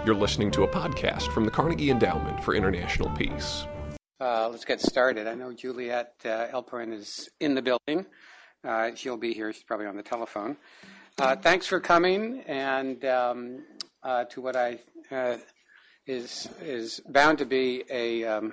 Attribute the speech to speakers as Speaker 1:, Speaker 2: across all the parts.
Speaker 1: You're listening to a podcast from the Carnegie Endowment for International Peace.
Speaker 2: Let's get started. I know Juliet Elperin is in the building. She'll be here. She's probably on the telephone. Thanks for coming and to what I is bound to be a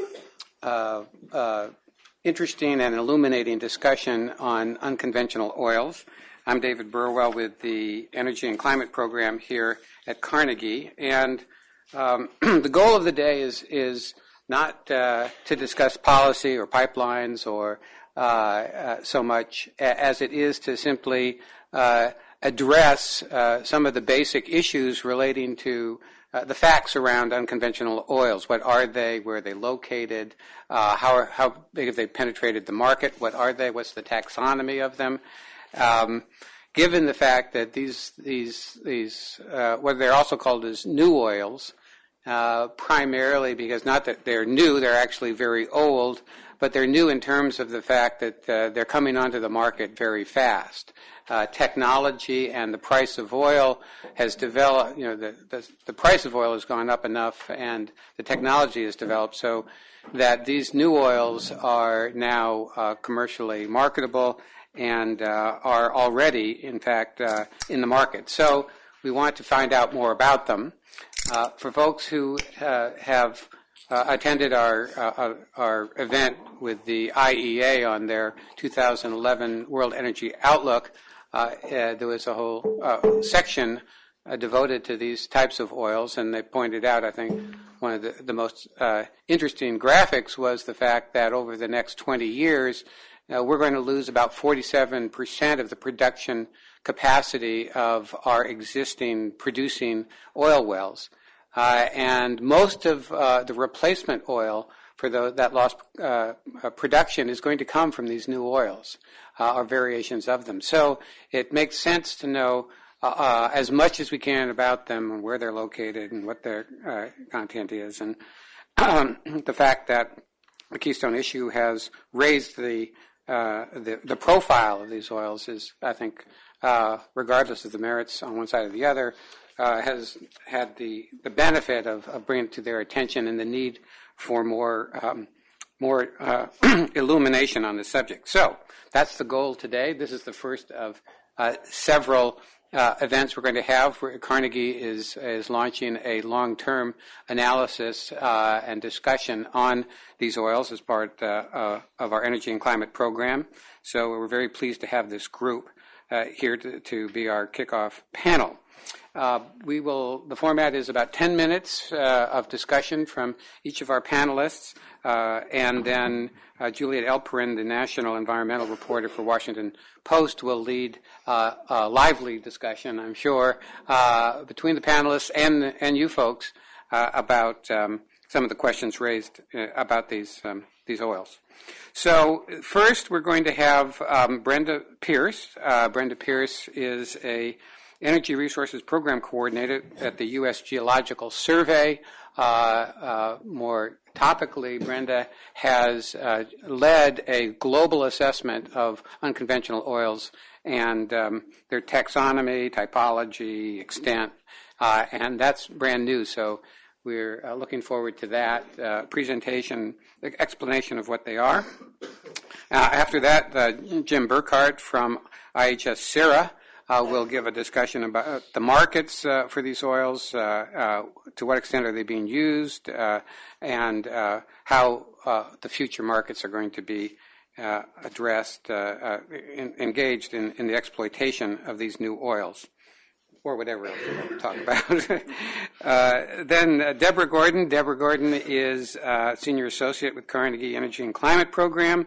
Speaker 2: interesting and illuminating discussion on unconventional oils. I'm David Burwell with the Energy and Climate Program here at Carnegie, and the goal of the day is not to discuss policy or pipelines or so much as it is to simply address some of the basic issues relating to the facts around unconventional oils. What are they? Where are they located? How big have they penetrated the market? What are they? What's the taxonomy of them? Given the fact that these what they're also called as new oils, primarily because not that they're new, they're actually very old, but they're new in terms of the fact that they're coming onto the market very fast. Technology and the price of oil has developed, the price of oil has gone up enough and the technology has developed so that these new oils are now commercially marketable and are already, in fact, in the market. So we want to find out more about them. For folks who have attended our event with the IEA on their 2011 World Energy Outlook, there was a whole section devoted to these types of oils, and they pointed out, I think, one of the most interesting graphics was the fact that over the next 20 years, we're going to lose about 47% of the production capacity of our existing producing oil wells. And most of the replacement oil for that lost production is going to come from these new oils, or variations of them. So it makes sense to know as much as we can about them and where they're located and what their content is. And the fact that the Keystone issue has raised the profile of these oils is, I think, regardless of the merits on one side or the other, has had the benefit of bringing it to their attention and the need for more illumination on the subject. So that's the goal today. This is the first of several events we're going to have. Carnegie is launching a long-term analysis and discussion on these oils as part of our Energy and Climate Program. So we're very pleased to have this group here to be our kickoff panel. The format is about 10 minutes of discussion from each of our panelists, and then Juliet Elperin, the national environmental reporter for Washington Post, will lead a lively discussion, I'm sure, between the panelists and you folks about some of the questions raised about these oils. So first, we're going to have Brenda Pierce. Brenda Pierce is a Energy Resources Program Coordinator at the U.S. Geological Survey. More topically, Brenda has led a global assessment of unconventional oils and their taxonomy, typology, extent, and that's brand new. So we're looking forward to that presentation, explanation of what they are. After that, Jim Burkhart from IHS CERA will give a discussion about the markets for these oils, to what extent are they being used, and how the future markets are going to be addressed, engaged in the exploitation of these new oils, or whatever else we want to talk about. Then Deborah Gordon. Deborah Gordon is Senior Associate with Carnegie Energy and Climate Program.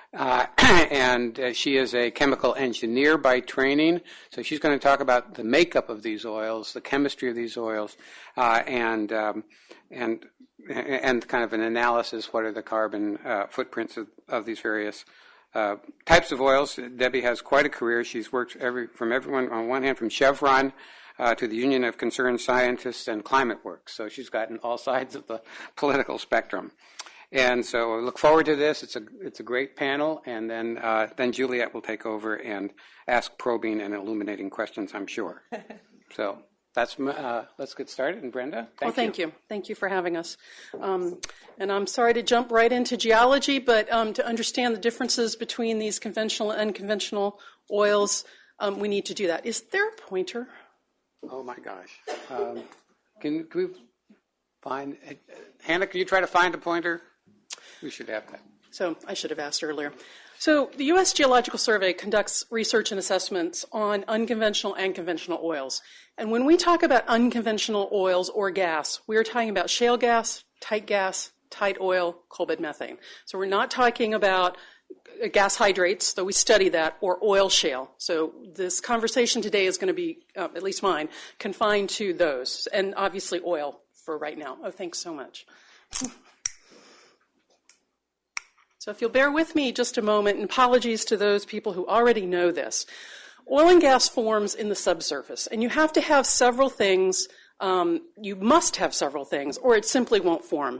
Speaker 2: And she is a chemical engineer by training, so she's going to talk about the makeup of these oils, the chemistry of these oils, and kind of an analysis. What are the carbon footprints of these various types of oils? Debbie has quite a career. She's worked from everyone on one hand, from Chevron to the Union of Concerned Scientists and Climate Works. So she's gotten all sides of the political spectrum. And so I look forward to this. It's a great panel, and then Juliet will take over and ask probing and illuminating questions, I'm sure. So let's get started. And Brenda,
Speaker 3: thank you. Thank you for having us. And I'm sorry to jump right into geology, but to understand the differences between these conventional and unconventional oils, we need to do that. Is there a pointer?
Speaker 2: Oh my gosh. Can we find, Hannah, can you try to find a pointer? We should have that.
Speaker 3: So I should have asked earlier. So the U.S. Geological Survey conducts research and assessments on unconventional and conventional oils. And when we talk about unconventional oils or gas, we are talking about shale gas, tight oil, coal bed methane. So we're not talking about gas hydrates, though we study that, or oil shale. So this conversation today is going to be, at least mine, confined to those, and obviously oil for right now. Oh, thanks so much. So if you'll bear with me just a moment, and apologies to those people who already know this. Oil and gas forms in the subsurface, and you have to have several things. You must have several things, or it simply won't form.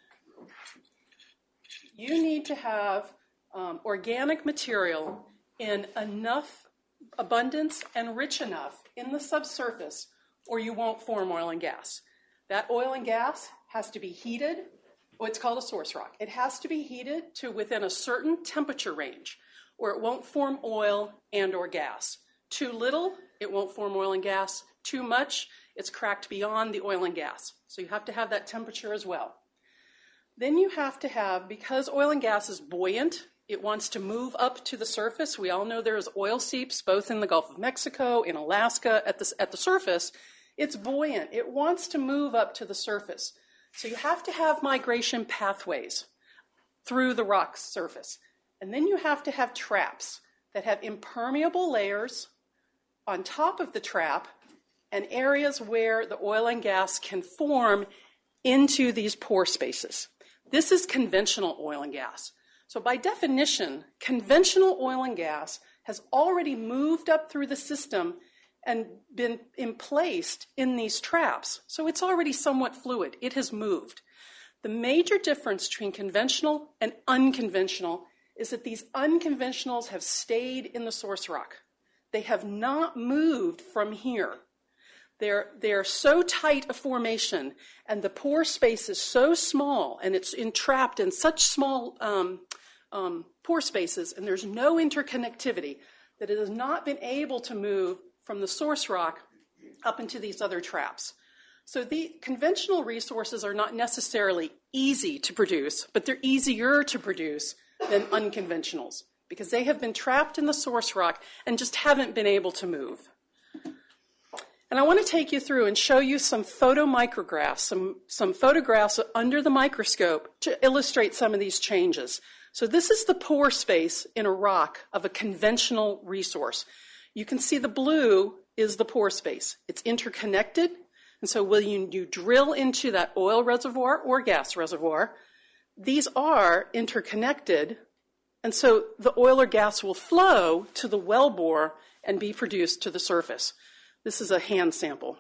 Speaker 3: You need to have organic material in enough abundance and rich enough in the subsurface, or you won't form oil and gas. That oil and gas has to be heated. It's called a source rock. It has to be heated to within a certain temperature range, or it won't form oil and or gas. Too little, it won't form oil and gas. Too much, it's cracked beyond the oil and gas. So you have to have that temperature as well. Then you have to have, because oil and gas is buoyant, it wants to move up to the surface. We all know there's oil seeps both in the Gulf of Mexico, in Alaska, at the surface. It's buoyant. It wants to move up to the surface. So you have to have migration pathways through the rock surface. And then you have to have traps that have impermeable layers on top of the trap and areas where the oil and gas can form into these pore spaces. This is conventional oil and gas. So by definition, conventional oil and gas has already moved up through the system and been placed in these traps. So it's already somewhat fluid. It has moved. The major difference between conventional and unconventional is that these unconventionals have stayed in the source rock. They have not moved from here. They're so tight a formation, and the pore space is so small, and it's entrapped in such small pore spaces, and there's no interconnectivity, that it has not been able to move from the source rock up into these other traps. So the conventional resources are not necessarily easy to produce, but they're easier to produce than unconventionals because they have been trapped in the source rock and just haven't been able to move. And I want to take you through and show you some photomicrographs, some photographs under the microscope to illustrate some of these changes. So this is the pore space in a rock of a conventional resource. You can see the blue is the pore space. It's interconnected. And so when you drill into that oil reservoir or gas reservoir, these are interconnected. And so the oil or gas will flow to the wellbore and be produced to the surface. This is a hand sample.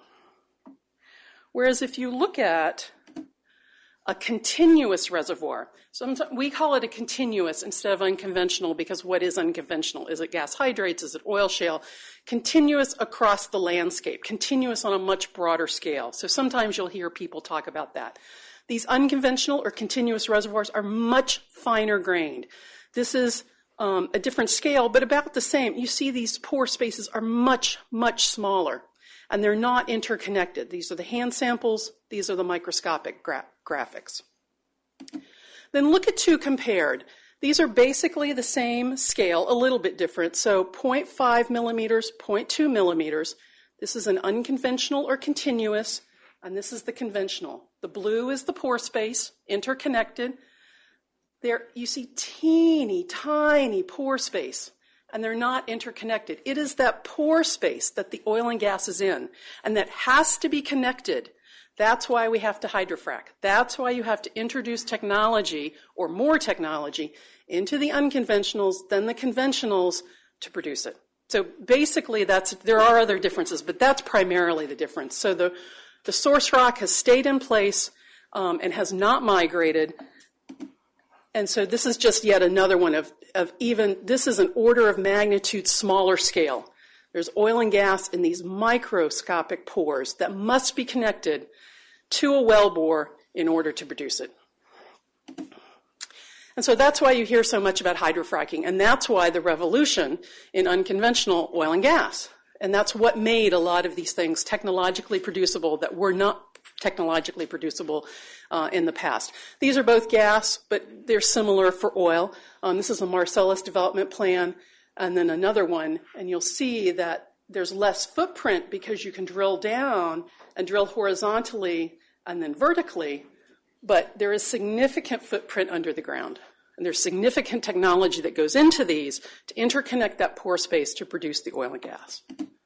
Speaker 3: Whereas if you look at a continuous reservoir, sometimes we call it a continuous instead of unconventional because what is unconventional? Is it gas hydrates? Is it oil shale? Continuous across the landscape, continuous on a much broader scale. So sometimes you'll hear people talk about that. These unconventional or continuous reservoirs are much finer grained. This is a different scale, but about the same. You see these pore spaces are much, much smaller, and they're not interconnected. These are the hand samples. These are the microscopic graphics. Then look at two compared. These are basically the same scale, a little bit different. So 0.5 millimeters, 0.2 millimeters. This is an unconventional or continuous, and this is the conventional. The blue is the pore space, interconnected. There you see teeny, tiny pore space, and they're not interconnected. It is that pore space that the oil and gas is in, and that has to be connected. That's why we have to hydrofrack. That's why you have to introduce technology or more technology into the unconventionals than the conventionals to produce it. So basically there are other differences, but that's primarily the difference. So the source rock has stayed in place and has not migrated. And so this is just yet another one of even, this is an order of magnitude smaller scale. There's oil and gas in these microscopic pores that must be connected to a wellbore in order to produce it. And so that's why you hear so much about hydrofracking, and that's why the revolution in unconventional oil and gas. And that's what made a lot of these things technologically producible that were not technologically producible in the past. These are both gas, but they're similar for oil. This is a Marcellus development plan, and then another one, and you'll see that there's less footprint because you can drill down and drill horizontally and then vertically, but there is significant footprint under the ground. And there's significant technology that goes into these to interconnect that pore space to produce the oil and gas.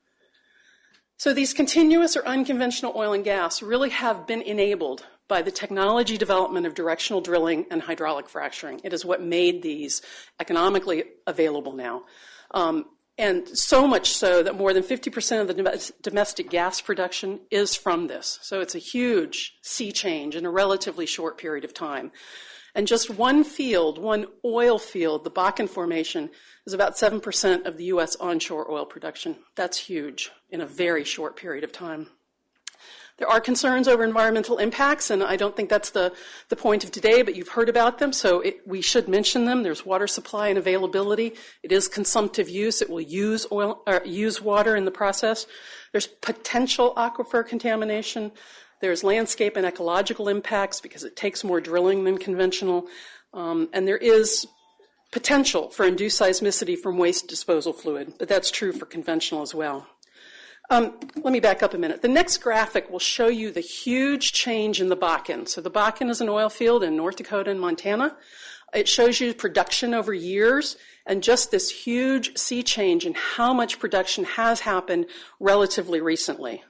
Speaker 3: So these continuous or unconventional oil and gas really have been enabled by the technology development of directional drilling and hydraulic fracturing. It is what made these economically available now. And so much so that more than 50% of the domestic gas production is from this. So it's a huge sea change in a relatively short period of time. And just one field, one oil field, the Bakken Formation, is about 7% of the U.S. onshore oil production. That's huge in a very short period of time. There are concerns over environmental impacts, and I don't think that's the point of today, but you've heard about them, so we should mention them. There's water supply and availability. It is consumptive use. It will use water in the process. There's potential aquifer contamination. There's landscape and ecological impacts because it takes more drilling than conventional. And there is potential for induced seismicity from waste disposal fluid, but that's true for conventional as well. Let me back up a minute. The next graphic will show you the huge change in the Bakken. So the Bakken is an oil field in North Dakota and Montana. It shows you production over years and just this huge sea change in how much production has happened relatively recently.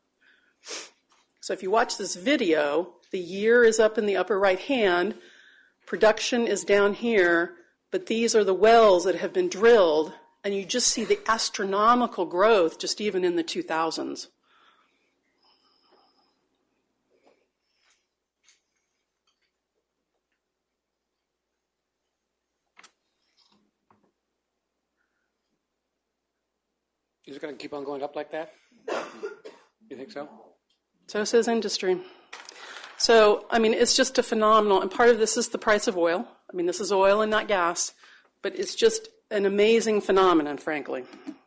Speaker 3: So if you watch this video, the year is up in the upper right hand, production is down here, but these are the wells that have been drilled, and you just see the astronomical growth just even in the 2000s.
Speaker 2: Is it going to keep on going up like that? You think so?
Speaker 3: So says industry. So, I mean, it's just a phenomenal, and part of this is the price of oil. I mean, this is oil and not gas, but it's just an amazing phenomenon, frankly.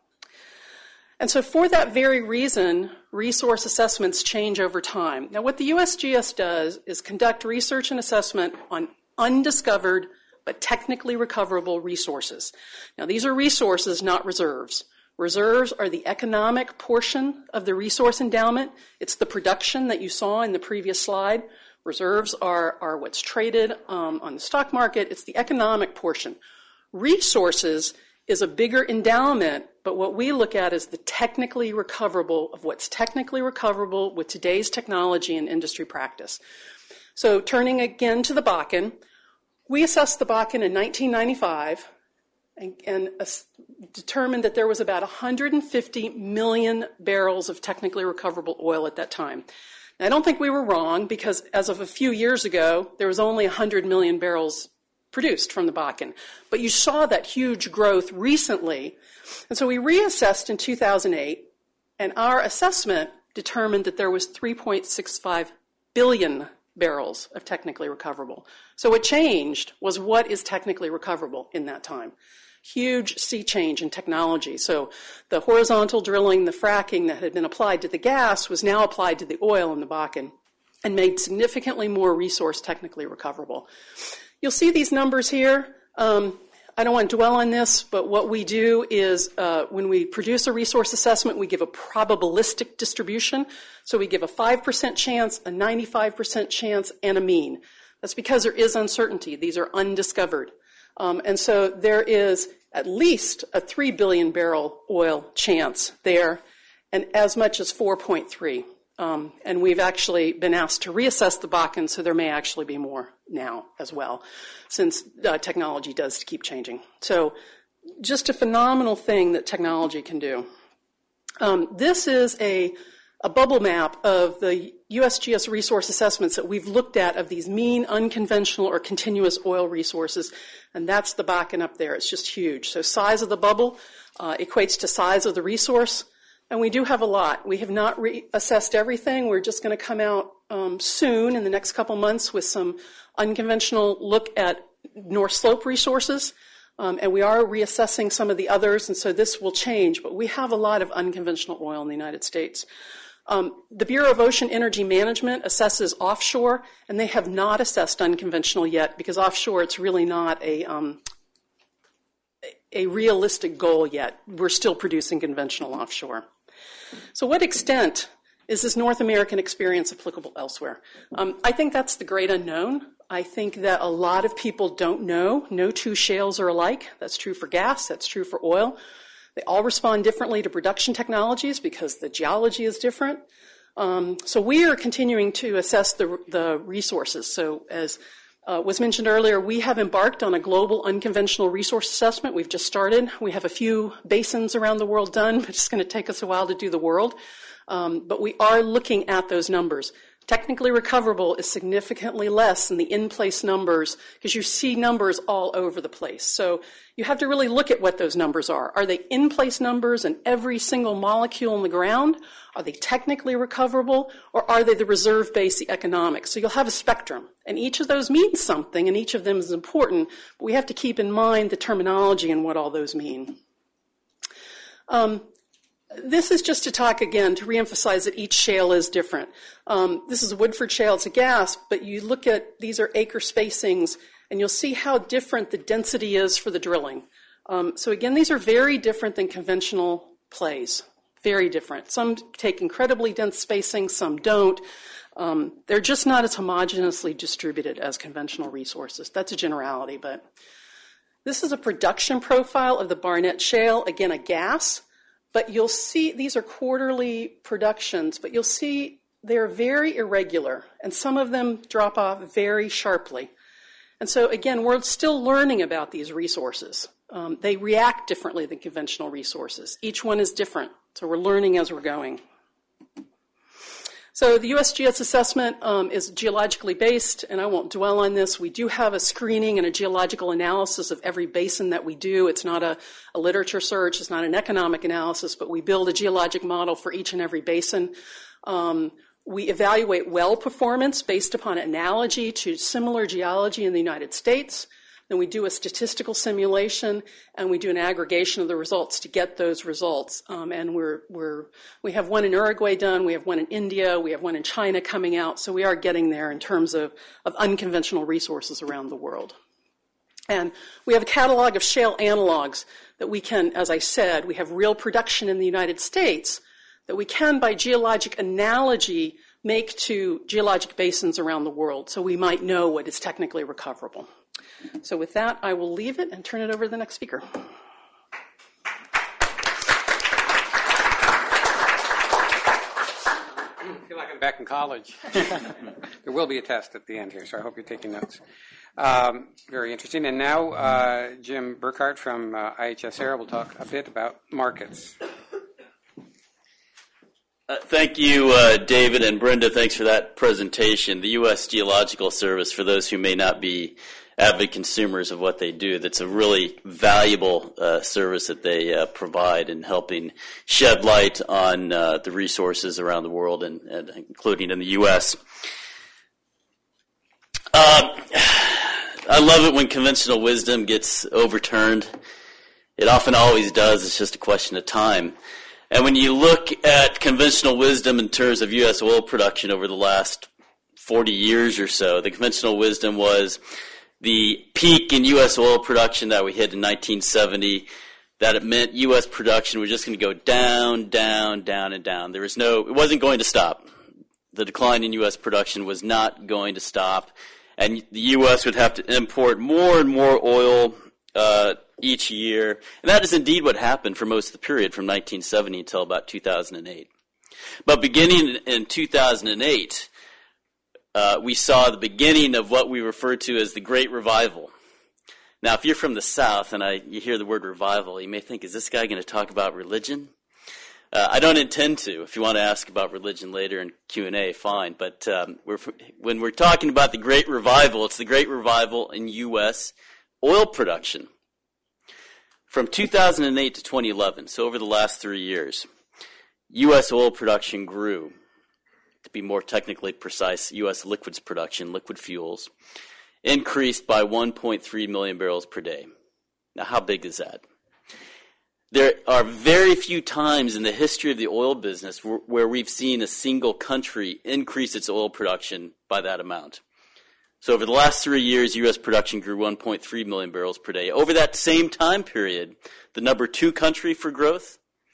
Speaker 3: And so for that very reason, resource assessments change over time. Now, what the USGS does is conduct research and assessment on undiscovered but technically recoverable resources. Now, these are resources, not reserves. Reserves are the economic portion of the resource endowment. It's the production that you saw in the previous slide. Reserves are what's traded on the stock market. It's the economic portion. Resources is a bigger endowment, but what we look at is the technically recoverable of what's technically recoverable with today's technology and industry practice. So turning again to the Bakken, we assessed the Bakken in 1995 and determined that there was about 150 million barrels of technically recoverable oil at that time. Now, I don't think we were wrong because as of a few years ago, there was only 100 million barrels produced from the Bakken. But you saw that huge growth recently. And so we reassessed in 2008, and our assessment determined that there was 3.65 billion barrels of technically recoverable. So what changed was what is technically recoverable in that time. Huge sea change in technology. So the horizontal drilling, the fracking that had been applied to the gas was now applied to the oil in the Bakken and made significantly more resource technically recoverable. You'll see these numbers here. I don't want to dwell on this, but what we do is when we produce a resource assessment, we give a probabilistic distribution. So we give a 5% chance, a 95% chance, and a mean. That's because there is uncertainty. These are undiscovered. And so there is at least a 3 billion barrel oil chance there, and as much as 4.3. And we've actually been asked to reassess the Bakken, so there may actually be more now as well, since technology does keep changing. So just a phenomenal thing that technology can do. This is a bubble map of the USGS resource assessments that we've looked at of these mean, unconventional, or continuous oil resources, and that's the Bakken up there. It's just huge. So size of the bubble equates to size of the resource, and we do have a lot. We have not reassessed everything. We're just going to come out soon in the next couple months with some unconventional look at North Slope resources, and we are reassessing some of the others, and so this will change, but we have a lot of unconventional oil in the United States. The Bureau of Ocean Energy Management assesses offshore, and they have not assessed unconventional yet because offshore it's really not a realistic goal yet. We're still producing conventional offshore. So what extent is this North American experience applicable elsewhere? I think that's the great unknown. I think that a lot of people don't know. No two shales are alike. That's true for gas. That's true for oil. They all respond differently to production technologies because the geology is different. So we are continuing to assess the resources. So as was mentioned earlier, we have embarked on a global unconventional resource assessment. We've just started. We have a few basins around the world done, but it's going to take us a while to do the world. But we are looking at those numbers. Technically recoverable is significantly less than the in-place numbers because you see numbers all over the place. So you have to really look at what those numbers are. Are they in-place numbers in every single molecule in the ground? Are they technically recoverable? Or are they the reserve base, the economics? So you'll have a spectrum. And each of those means something, and each of them is important. But we have to keep in mind the terminology and what all those mean. This is just to talk again, to reemphasize that each shale is different. This is a Woodford Shale, it's a gas, but you look at, these are acre spacings, and you'll see how different the density is for the drilling. So again, these are very different than conventional plays, very different. Some take incredibly dense spacing, some don't. They're just not as homogeneously distributed as conventional resources. That's a generality, but this is a production profile of the Barnett Shale, again, a gas. But you'll see, these are quarterly productions, but you'll see they're very irregular, and some of them drop off very sharply. And so, again, we're still learning about these resources. They react differently than conventional resources. Each one is different, so we're learning as we're going. So the USGS assessment is geologically based, and I won't dwell on this. We do have a screening and a geological analysis of every basin that we do. It's not a literature search. It's not an economic analysis, but we build a geologic model for each and every basin. We evaluate well performance based upon analogy to similar geology in the United States. Then we do a statistical simulation, and we do an aggregation of the results to get those results. And we have one in Uruguay done, we have one in India, we have one in China coming out. So we are getting there in terms of unconventional resources around the world. And we have a catalog of shale analogs that we can, as I said, we have real production in the United States that we can, by geologic analogy, make to geologic basins around the world. So we might know what is technically recoverable. So with that, I will leave it and turn it over to the next speaker.
Speaker 2: I feel like I'm back in college. There will be a test at the end here, so I hope you're taking notes. Very interesting. And now Jim Burkhart from IHS Air will talk a bit about markets.
Speaker 4: Thank you, David and Brenda. Thanks for that presentation. The U.S. Geological Service, for those who may not be avid consumers of what they do, that's a really valuable service that they provide in helping shed light on the resources around the world and including in the U.S. I love it when conventional wisdom gets overturned. It often always does. It's just a question of time. And when you look at conventional wisdom in terms of U.S. oil production over the last 40 years or so, the conventional wisdom was the peak in U.S. oil production that we hit in 1970, that it meant U.S. production was just going to go down, down, down, and down. It wasn't going to stop. The decline in U.S. production was not going to stop, and the U.S. would have to import more and more oil each year. And that is indeed what happened for most of the period from 1970 until about 2008. But beginning in 2008, we saw the beginning of what we refer to as the Great Revival. Now, if you're from the South and you hear the word revival, you may think, is this guy going to talk about religion? I don't intend to. If you want to ask about religion later in Q&A, fine. But when we're talking about the Great Revival, it's the Great Revival in U.S. oil production. From 2008 to 2011, so over the last 3 years, U.S. oil production grew. To be more technically precise, U.S. liquids production, liquid fuels, increased by 1.3 million barrels per day. Now, how big is that? There are very few times in the history of the oil business where we've seen a single country increase its oil production by that amount. So over the last 3 years, U.S. production grew 1.3 million barrels per day. Over that same time period, the number two country for growth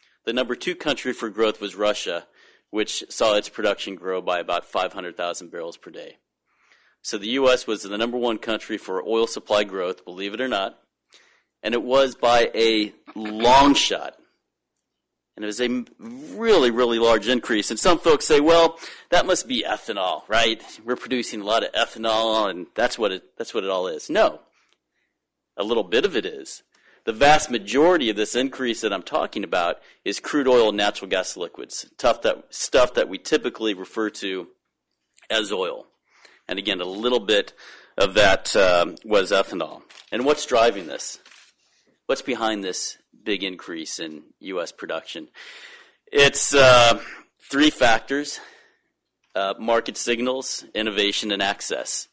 Speaker 4: was Russia, which saw its production grow by about 500,000 barrels per day. So the U.S. was the number one country for oil supply growth, believe it or not, and it was by a long shot. And it was a really, really large increase. And some folks say, well, that must be ethanol, right? We're producing a lot of ethanol, and that's what it all is. No. A little bit of it is. The vast majority of this increase that I'm talking about is crude oil and natural gas liquids, stuff that we typically refer to as oil. And again, a little bit of that was ethanol. And what's driving this? What's behind this big increase in U.S. production? It's three factors: market signals, innovation, and access.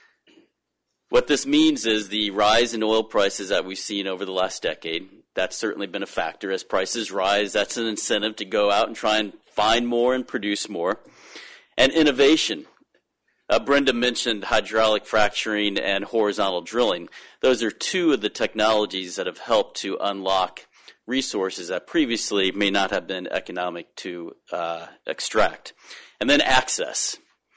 Speaker 4: What this means is the rise in oil prices that we've seen over the last decade. That's certainly been a factor. As prices rise, that's an incentive to go out and try and find more and produce more. And innovation. Brenda mentioned hydraulic fracturing and horizontal drilling. Those are two of the technologies that have helped to unlock resources that previously may not have been economic to extract. And then access.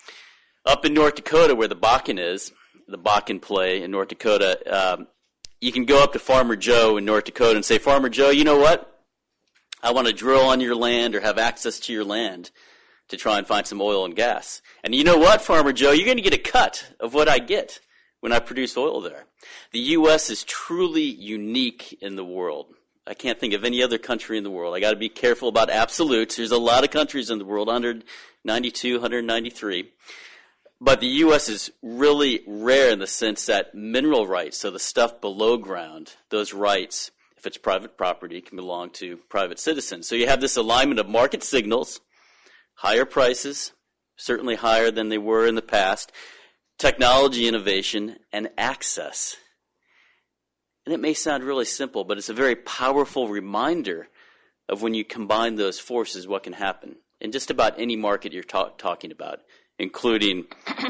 Speaker 4: Up in North Dakota, where the Bakken is, the Bakken play in North Dakota, you can go up to Farmer Joe in North Dakota and say, Farmer Joe, you know what? I want to drill on your land or have access to your land to try and find some oil and gas. And you know what, Farmer Joe? You're going to get a cut of what I get when I produce oil there. The U.S. is truly unique in the world. I can't think of any other country in the world. I got to be careful about absolutes. There's a lot of countries in the world, 192, 193. But the U.S. is really rare in the sense that mineral rights, so the stuff below ground, those rights, if it's private property, can belong to private citizens. So you have this alignment of market signals, higher prices, certainly higher than they were in the past, technology innovation, and access. And it may sound really simple, but it's a very powerful reminder of when you combine those forces, what can happen in just about any market you're talking about, including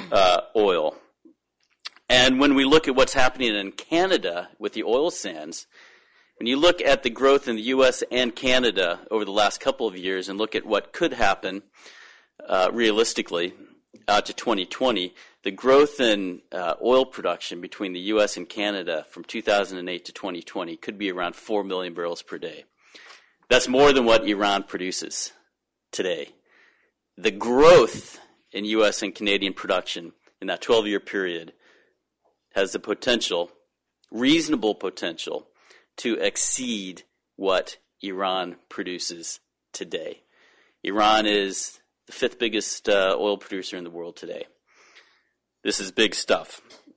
Speaker 4: oil. And when we look at what's happening in Canada with the oil sands, when you look at the growth in the U.S. and Canada over the last couple of years and look at what could happen realistically out to 2020, the growth in oil production between the U.S. and Canada from 2008 to 2020 could be around 4 million barrels per day. That's more than what Iran produces today. The growth in U.S. and Canadian production in that 12-year period has the potential, reasonable potential, to exceed what Iran produces today. Iran is the fifth biggest oil producer in the world today. This is big stuff.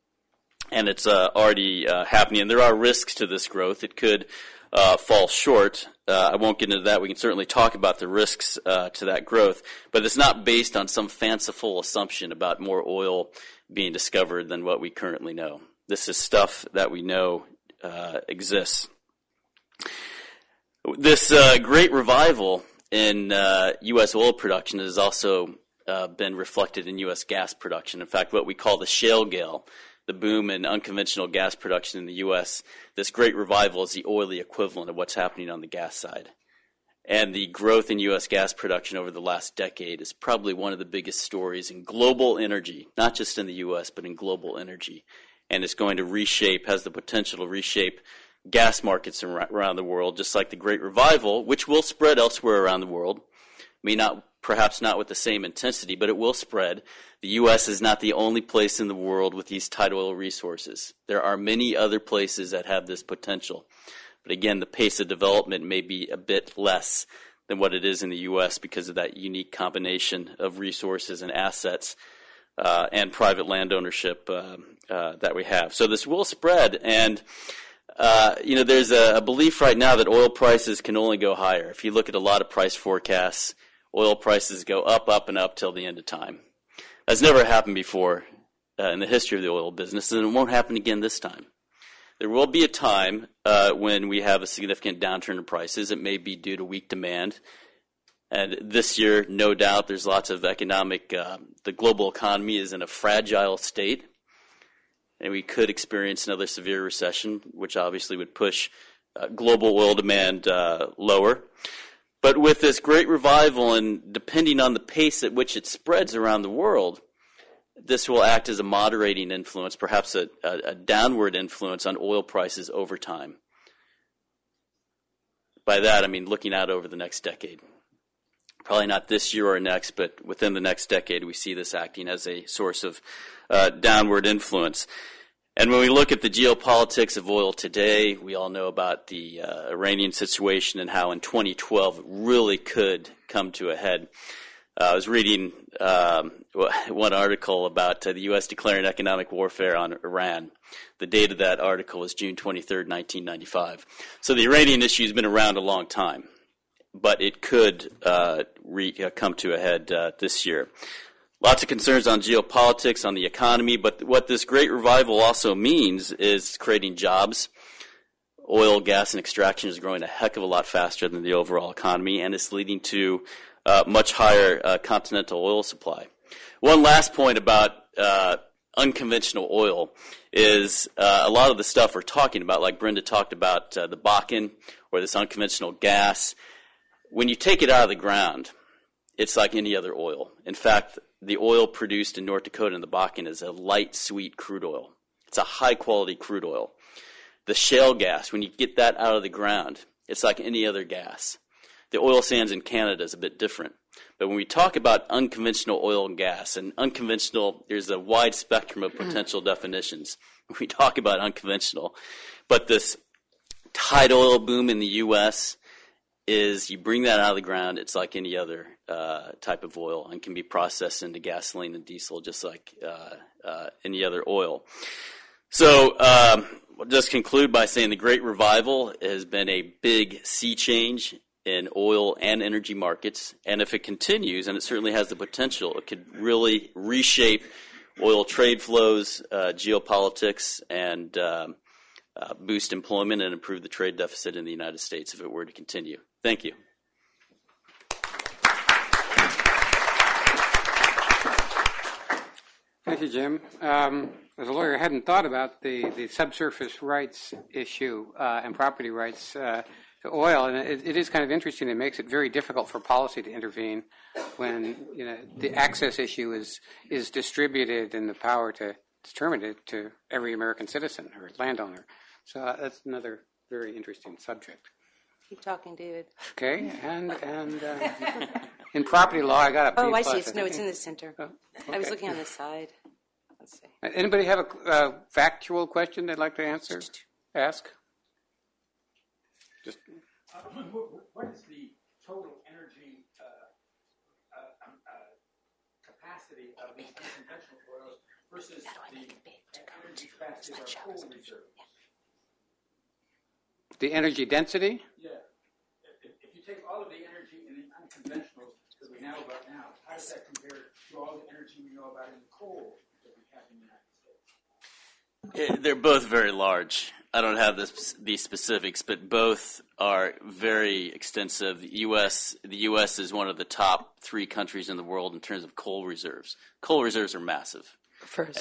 Speaker 4: And it's already happening. And there are risks to this growth. It could fall short. I won't get into that. We can certainly talk about the risks to that growth. But it's not based on some fanciful assumption about more oil being discovered than what we currently know. This is stuff that we know exists. This great revival in U.S. oil production has also been reflected in U.S. gas production. In fact, what we call the shale gale, the boom in unconventional gas production in the U.S., this great revival is the oily equivalent of what's happening on the gas side. And the growth in U.S. gas production over the last decade is probably one of the biggest stories in global energy, not just in the U.S., but in global energy. And it's going to reshape, has the potential to reshape gas markets around the world, just like the Great Revival, which will spread elsewhere around the world. Perhaps not with the same intensity, but it will spread. The U.S. is not the only place in the world with these tight oil resources. There are many other places that have this potential. But again, the pace of development may be a bit less than what it is in the U.S. because of that unique combination of resources and assets and private land ownership that we have. So this will spread, and there's a belief right now that oil prices can only go higher. If you look at a lot of price forecasts, oil prices go up, and up till the end of time. That's never happened before in the history of the oil business, and it won't happen again this time. There will be a time when we have a significant downturn in prices. It may be due to weak demand. And this year, no doubt, there's lots of economic, the global economy is in a fragile state. And we could experience another severe recession, which obviously would push global oil demand lower. But with this great revival, and depending on the pace at which it spreads around the world, this will act as a moderating influence, perhaps a downward influence on oil prices over time. By that, I mean looking out over the next decade. Probably not this year or next, but within the next decade, we see this acting as a source of downward influence. And when we look at the geopolitics of oil today, we all know about the Iranian situation and how in 2012 it really could come to a head. I was reading one article about the U.S. declaring economic warfare on Iran. The date of that article was June 23rd, 1995. So the Iranian issue has been around a long time, but it could come to a head this year. Lots of concerns on geopolitics, on the economy, but what this great revival also means is creating jobs. Oil, gas, and extraction is growing a heck of a lot faster than the overall economy, and it's leading to much higher continental oil supply. One last point about unconventional oil is a lot of the stuff we're talking about, like Brenda talked about the Bakken or this unconventional gas. When you take it out of the ground, it's like any other oil. In fact, the oil produced in North Dakota and the Bakken is a light, sweet crude oil. It's a high-quality crude oil. The shale gas, when you get that out of the ground, it's like any other gas. The oil sands in Canada is a bit different. But when we talk about unconventional oil and gas, and unconventional, there's a wide spectrum of potential definitions when we talk about unconventional. But this tight oil boom in the U.S. is you bring that out of the ground, it's like any other type of oil and can be processed into gasoline and diesel just like any other oil. So I'll just conclude by saying the Great Revival has been a big sea change in oil and energy markets, and if it continues, and it certainly has the potential, it could really reshape oil trade flows, geopolitics, and boost employment and improve the trade deficit in the United States if it were to continue. Thank you.
Speaker 2: Thank you, Jim. As a lawyer, I hadn't thought about the subsurface rights issue and property rights to oil, and it is kind of interesting. It makes it very difficult for policy to intervene when the access issue is distributed and the power to determine it to every American citizen or landowner. So that's another very interesting subject.
Speaker 5: Keep talking, David.
Speaker 2: Okay, and in property law, I got a B+.
Speaker 5: Oh, I see. It's in the center.
Speaker 2: Oh, okay.
Speaker 5: I was looking on the side. Let's see.
Speaker 2: Anybody have a factual question they'd like to answer? Ask. Just.
Speaker 6: What is the total energy capacity of these unconventional oils versus the energy capacity of our coal reserve?
Speaker 2: The energy density?
Speaker 6: Yeah. If you take all of the energy in the unconventionals that we know about now, how does that compare to all the energy we know about in the coal that we have in the United States?
Speaker 4: They're both very large. I don't have these specifics, but both are very extensive. The U.S. is one of the top 3 countries in the world in terms of coal reserves. Coal reserves are massive.
Speaker 5: First.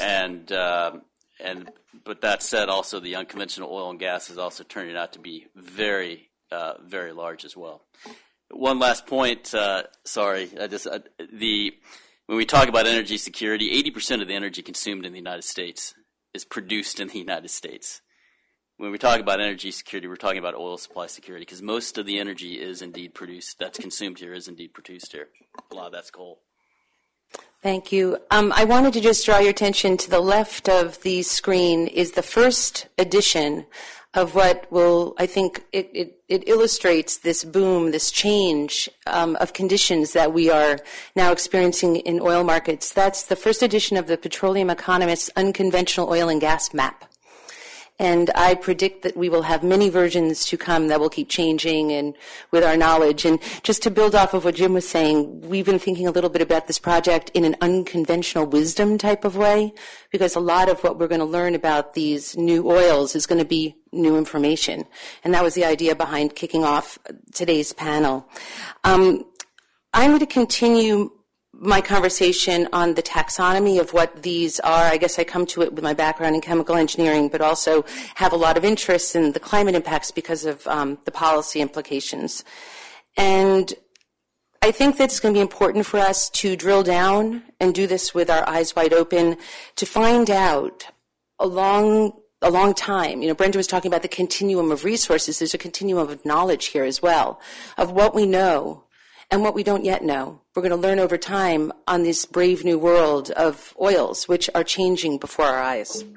Speaker 4: But that said, also the unconventional oil and gas is also turning out to be very, very large as well. One last point. When we talk about energy security, 80% of the energy consumed in the United States is produced in the United States. When we talk about energy security, we're talking about oil supply security because most of the energy is indeed produced, that's consumed here, is indeed produced here. A lot of that's coal.
Speaker 5: Thank you. I wanted to just draw your attention to the left of the screen is the first edition of what will, I think, it illustrates this boom, this change of conditions that we are now experiencing in oil markets. That's the first edition of the Petroleum Economist's Unconventional Oil and Gas Map. And I predict that we will have many versions to come that will keep changing and with our knowledge. And just to build off of what Jim was saying, we've been thinking a little bit about this project in an unconventional wisdom type of way, because a lot of what we're going to learn about these new oils is going to be new information. And that was the idea behind kicking off today's panel. I'm going to continue my conversation on the taxonomy of what these are. I guess I come to it with my background in chemical engineering, but also have a lot of interest in the climate impacts because of the policy implications. And I think that it's going to be important for us to drill down and do this with our eyes wide open to find out a long time. You know, Brenda was talking about the continuum of resources. There's a continuum of knowledge here as well, of what we know and what we don't yet know. We're going to learn over time on this brave new world of oils, which are changing before our eyes.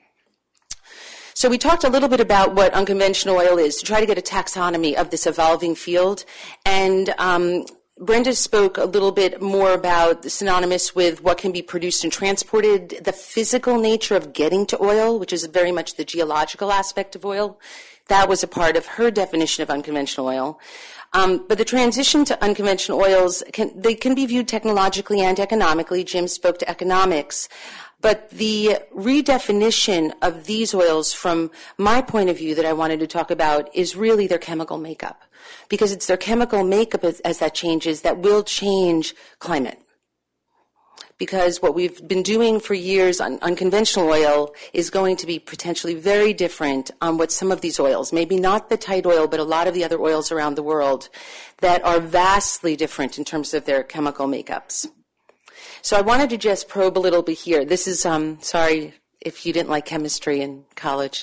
Speaker 5: So we talked a little bit about what unconventional oil is, to try to get a taxonomy of this evolving field. And Brenda spoke a little bit more about the synonymous with what can be produced and transported, the physical nature of getting to oil, which is very much the geological aspect of oil. That was a part of her definition of unconventional oil. But the transition to unconventional oils, can be viewed technologically and economically. Jim spoke to economics. But the redefinition of these oils from my point of view that I wanted to talk about is really their chemical makeup. Because it's their chemical makeup as that changes that will change climate. Because what we've been doing for years on unconventional oil is going to be potentially very different on what some of these oils, maybe not the tight oil, but a lot of the other oils around the world that are vastly different in terms of their chemical makeups. So I wanted to just probe a little bit here. This is, sorry if you didn't like chemistry in college.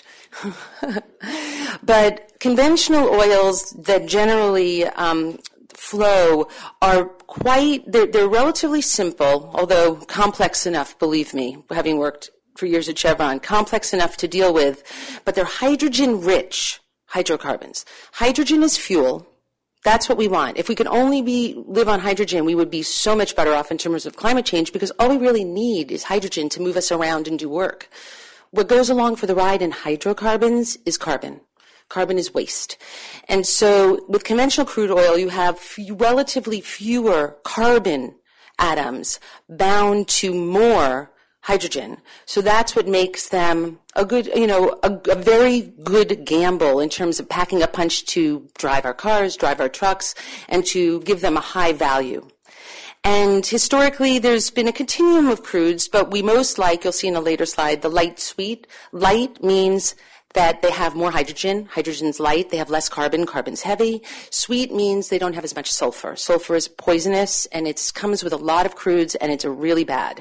Speaker 5: But conventional oils that generally flow are they're relatively simple, although complex enough, believe me, having worked for years at Chevron, complex enough to deal with, but they're hydrogen-rich hydrocarbons. Hydrogen is fuel. That's what we want. If we could only live on hydrogen, we would be so much better off in terms of climate change, because all we really need is hydrogen to move us around and do work. What goes along for the ride in hydrocarbons is carbon. Carbon is waste. And so with conventional crude oil, you have relatively fewer carbon atoms bound to more hydrogen. So that's what makes them a good, a very good gamble in terms of packing a punch to drive our cars, drive our trucks, and to give them a high value. And historically, there's been a continuum of crudes, but we most like, you'll see in a later slide, the light sweet. Light means that they have more hydrogen. Hydrogen's light. They have less carbon. Carbon's heavy. Sweet means they don't have as much sulfur. Sulfur is poisonous, and it comes with a lot of crudes, and it's really bad.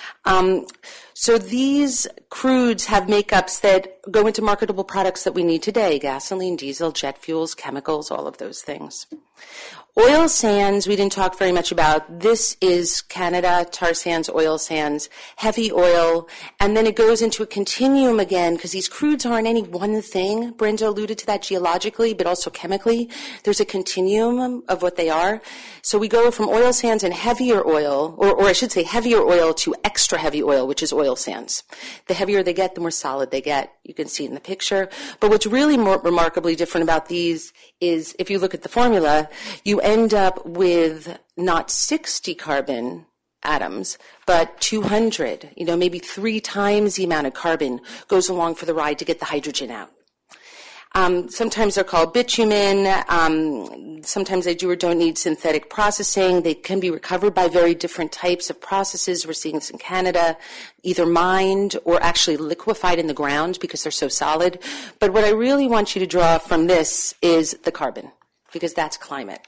Speaker 5: So these crudes have makeups that go into marketable products that we need today: gasoline, diesel, jet fuels, chemicals, all of those things. Oil sands, we didn't talk very much about. This is Canada, tar sands, oil sands, heavy oil, and then it goes into a continuum again, because these crudes aren't any one thing. Brenda alluded to that geologically, but also chemically. There's a continuum of what they are. So we go from oil sands and heavier oil, or I should say heavier oil, to extra heavy oil, which is oil sands. The heavier they get, the more solid they get. You can see it in the picture. But what's really more remarkably different about these is, if you look at the formula, you end up with not 60 carbon atoms, but 200, maybe 3 times the amount of carbon goes along for the ride to get the hydrogen out. Sometimes they're called bitumen. Sometimes they do or don't need synthetic processing. They can be recovered by very different types of processes. We're seeing this in Canada, either mined or actually liquefied in the ground because they're so solid. But what I really want you to draw from this is the carbon, because that's climate.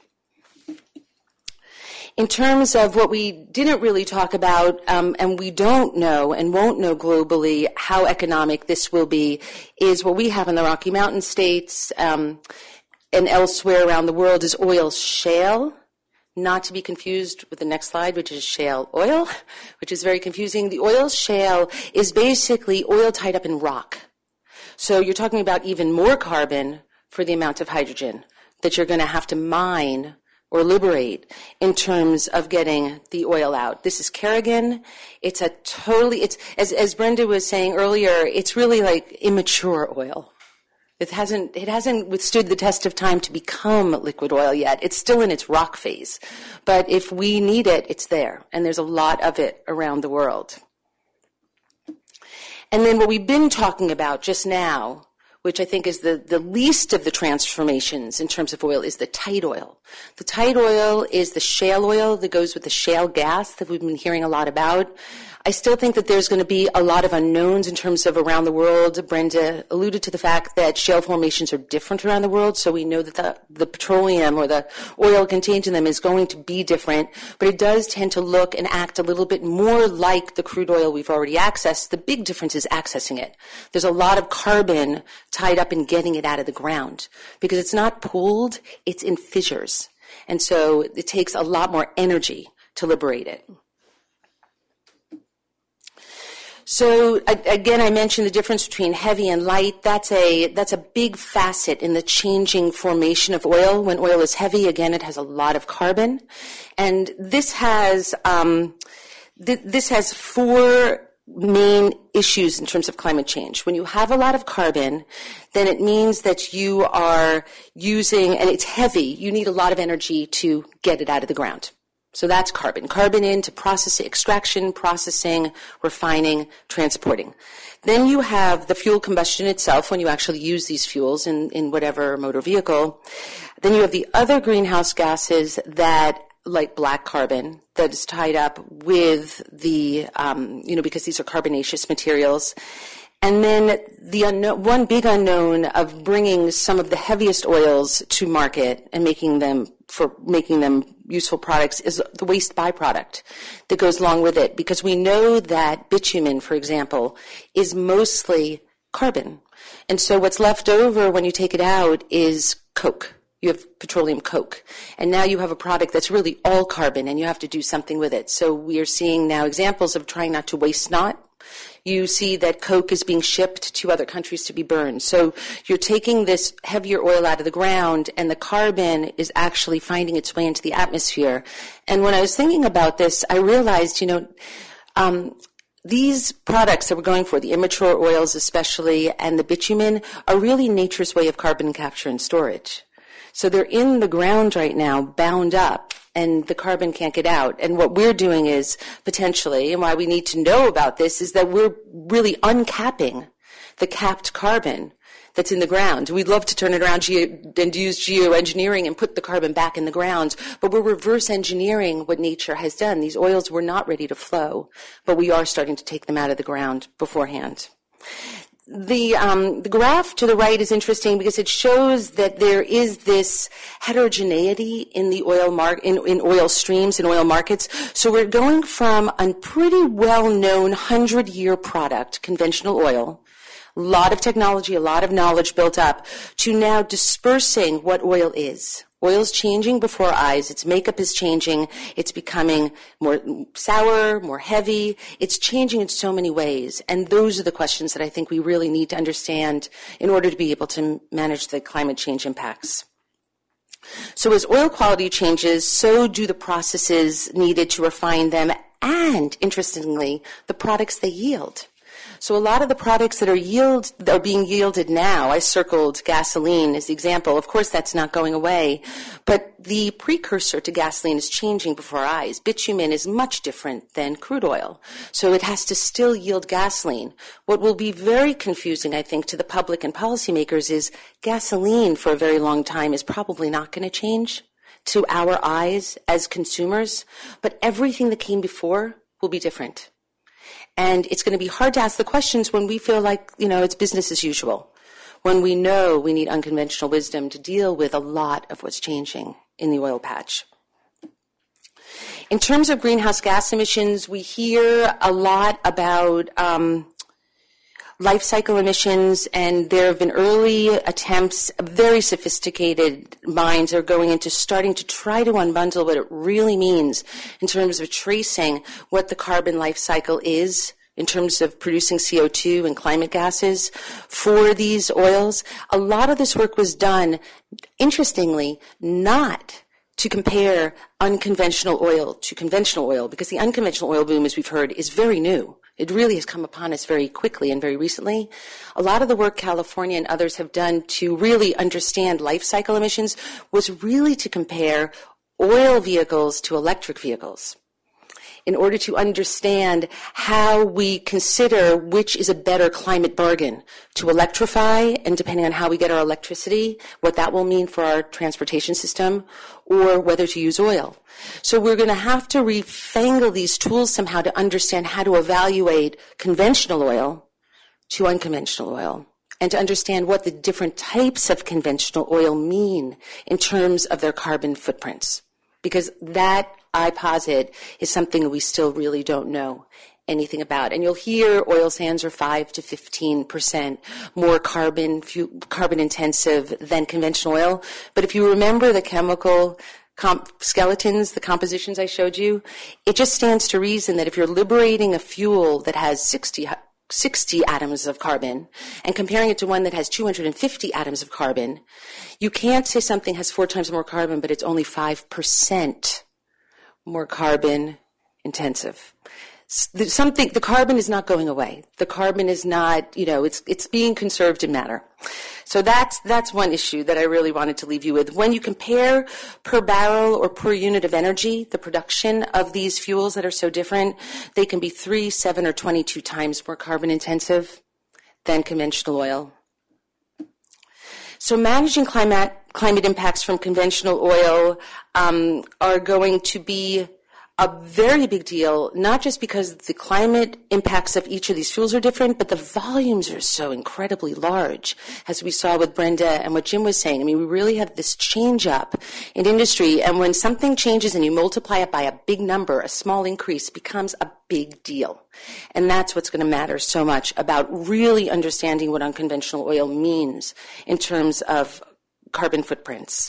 Speaker 5: In terms of what we didn't really talk about, and we don't know and won't know globally how economic this will be, is what we have in the Rocky Mountain states and elsewhere around the world is oil shale, not to be confused with the next slide, which is shale oil, which is very confusing. The oil shale is basically oil tied up in rock. So you're talking about even more carbon for the amount of hydrogen that you're going to have to mine or liberate in terms of getting the oil out. This is Kerrigan. It's as Brenda was saying earlier, it's really like immature oil. It hasn't withstood the test of time to become liquid oil yet. It's still in its rock phase. But if we need it, it's there. And there's a lot of it around the world. And then what we've been talking about just now, which I think is the least of the transformations in terms of oil, is the tight oil. The tight oil is the shale oil that goes with the shale gas that we've been hearing a lot about. I still think that there's going to be a lot of unknowns in terms of around the world. Brenda alluded to the fact that shale formations are different around the world, so we know that the petroleum or the oil contained in them is going to be different, but it does tend to look and act a little bit more like the crude oil we've already accessed. The big difference is accessing it. There's a lot of carbon tied up in getting it out of the ground because it's not pooled, it's in fissures. And so it takes a lot more energy to liberate it. So again, I mentioned the difference between heavy and light. That's a big facet in the changing formation of oil. When oil is heavy, again, it has a lot of carbon, and this has four main issues in terms of climate change. When you have a lot of carbon, then it means that you are using, and it's heavy. You need a lot of energy to get it out of the ground. So that's carbon. Carbon into processing, extraction, processing, refining, transporting. Then you have the fuel combustion itself when you actually use these fuels in whatever motor vehicle. Then you have the other greenhouse gases that, like black carbon, that is tied up with the, because these are carbonaceous materials. And then one big unknown of bringing some of the heaviest oils to market and making them useful products is the waste byproduct that goes along with it. Because we know that bitumen, for example, is mostly carbon. And so what's left over when you take it out is coke. You have petroleum coke. And now you have a product that's really all carbon, and you have to do something with it. So we are seeing now examples of trying not to waste not. You see that coke is being shipped to other countries to be burned. So you're taking this heavier oil out of the ground, and the carbon is actually finding its way into the atmosphere. And when I was thinking about this, I realized, these products that we're going for, the immature oils especially, and the bitumen, are really nature's way of carbon capture and storage. So they're in the ground right now, bound up, and the carbon can't get out. And what we're doing is potentially, and why we need to know about this, is that we're really uncapping the capped carbon that's in the ground. We'd love to turn it around and use geoengineering and put the carbon back in the ground, but we're reverse engineering what nature has done. These oils were not ready to flow, but we are starting to take them out of the ground beforehand. The graph to the right is interesting because it shows that there is this heterogeneity in the oil in oil streams and oil markets. So we're going from a pretty well-known 100-year product, conventional oil, a lot of technology, a lot of knowledge built up, to now dispersing what oil is. Oil's changing before our eyes. Its makeup is changing. It's becoming more sour, more heavy. It's changing in so many ways. And those are the questions that I think we really need to understand in order to be able to manage the climate change impacts. So as oil quality changes, so do the processes needed to refine them and, interestingly, the products they yield. So a lot of the products that are being yielded now, I circled gasoline as the example. Of course, that's not going away, but the precursor to gasoline is changing before our eyes. Bitumen is much different than crude oil, so it has to still yield gasoline. What will be very confusing, I think, to the public and policymakers is gasoline for a very long time is probably not going to change to our eyes as consumers, but everything that came before will be different. And it's going to be hard to ask the questions when we feel like, it's business as usual, when we know we need unconventional wisdom to deal with a lot of what's changing in the oil patch. In terms of greenhouse gas emissions, we hear a lot about life cycle emissions, and there have been early attempts, very sophisticated minds are going into starting to try to unbundle what it really means in terms of tracing what the carbon life cycle is in terms of producing CO2 and climate gases for these oils. A lot of this work was done, interestingly, not to compare unconventional oil to conventional oil, because the unconventional oil boom, as we've heard, is very new. It really has come upon us very quickly and very recently. A lot of the work California and others have done to really understand life cycle emissions was really to compare oil vehicles to electric vehicles, in order to understand how we consider which is a better climate bargain, to electrify, and depending on how we get our electricity, what that will mean for our transportation system, or whether to use oil. So we're going to have to refangle these tools somehow to understand how to evaluate conventional oil to unconventional oil, and to understand what the different types of conventional oil mean in terms of their carbon footprints. Because that, I posit, is something we still really don't know anything about. And you'll hear oil sands are 5 to 15% more carbon intensive than conventional oil. But if you remember the chemical skeletons, the compositions I showed you, it just stands to reason that if you're liberating a fuel that has 60 atoms of carbon and comparing it to one that has 250 atoms of carbon, you can't say something has 4 times more carbon, but it's only 5% more carbon intensive. The carbon is not going away. The carbon is not, it's being conserved in matter. So that's one issue that I really wanted to leave you with. When you compare per barrel or per unit of energy, the production of these fuels that are so different, they can be 3, 7, or 22 times more carbon intensive than conventional oil. So managing climate impacts from conventional oil are going to be a very big deal, not just because the climate impacts of each of these fuels are different, but the volumes are so incredibly large, as we saw with Brenda and what Jim was saying. I mean, we really have this change up in industry, and when something changes and you multiply it by a big number, a small increase becomes a big deal. And that's what's going to matter so much about really understanding what unconventional oil means in terms of carbon footprints.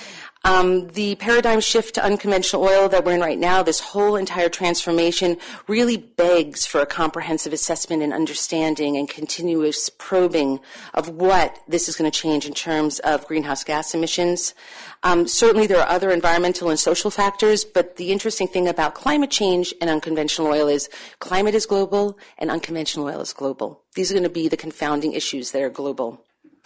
Speaker 5: The paradigm shift to unconventional oil that we're in right now, this whole entire transformation really begs for a comprehensive assessment and understanding and continuous probing of what this is going to change in terms of greenhouse gas emissions. Certainly there are other environmental and social factors, but the interesting thing about climate change and unconventional oil is climate is global and unconventional oil is global. These are going to be the confounding issues that are global.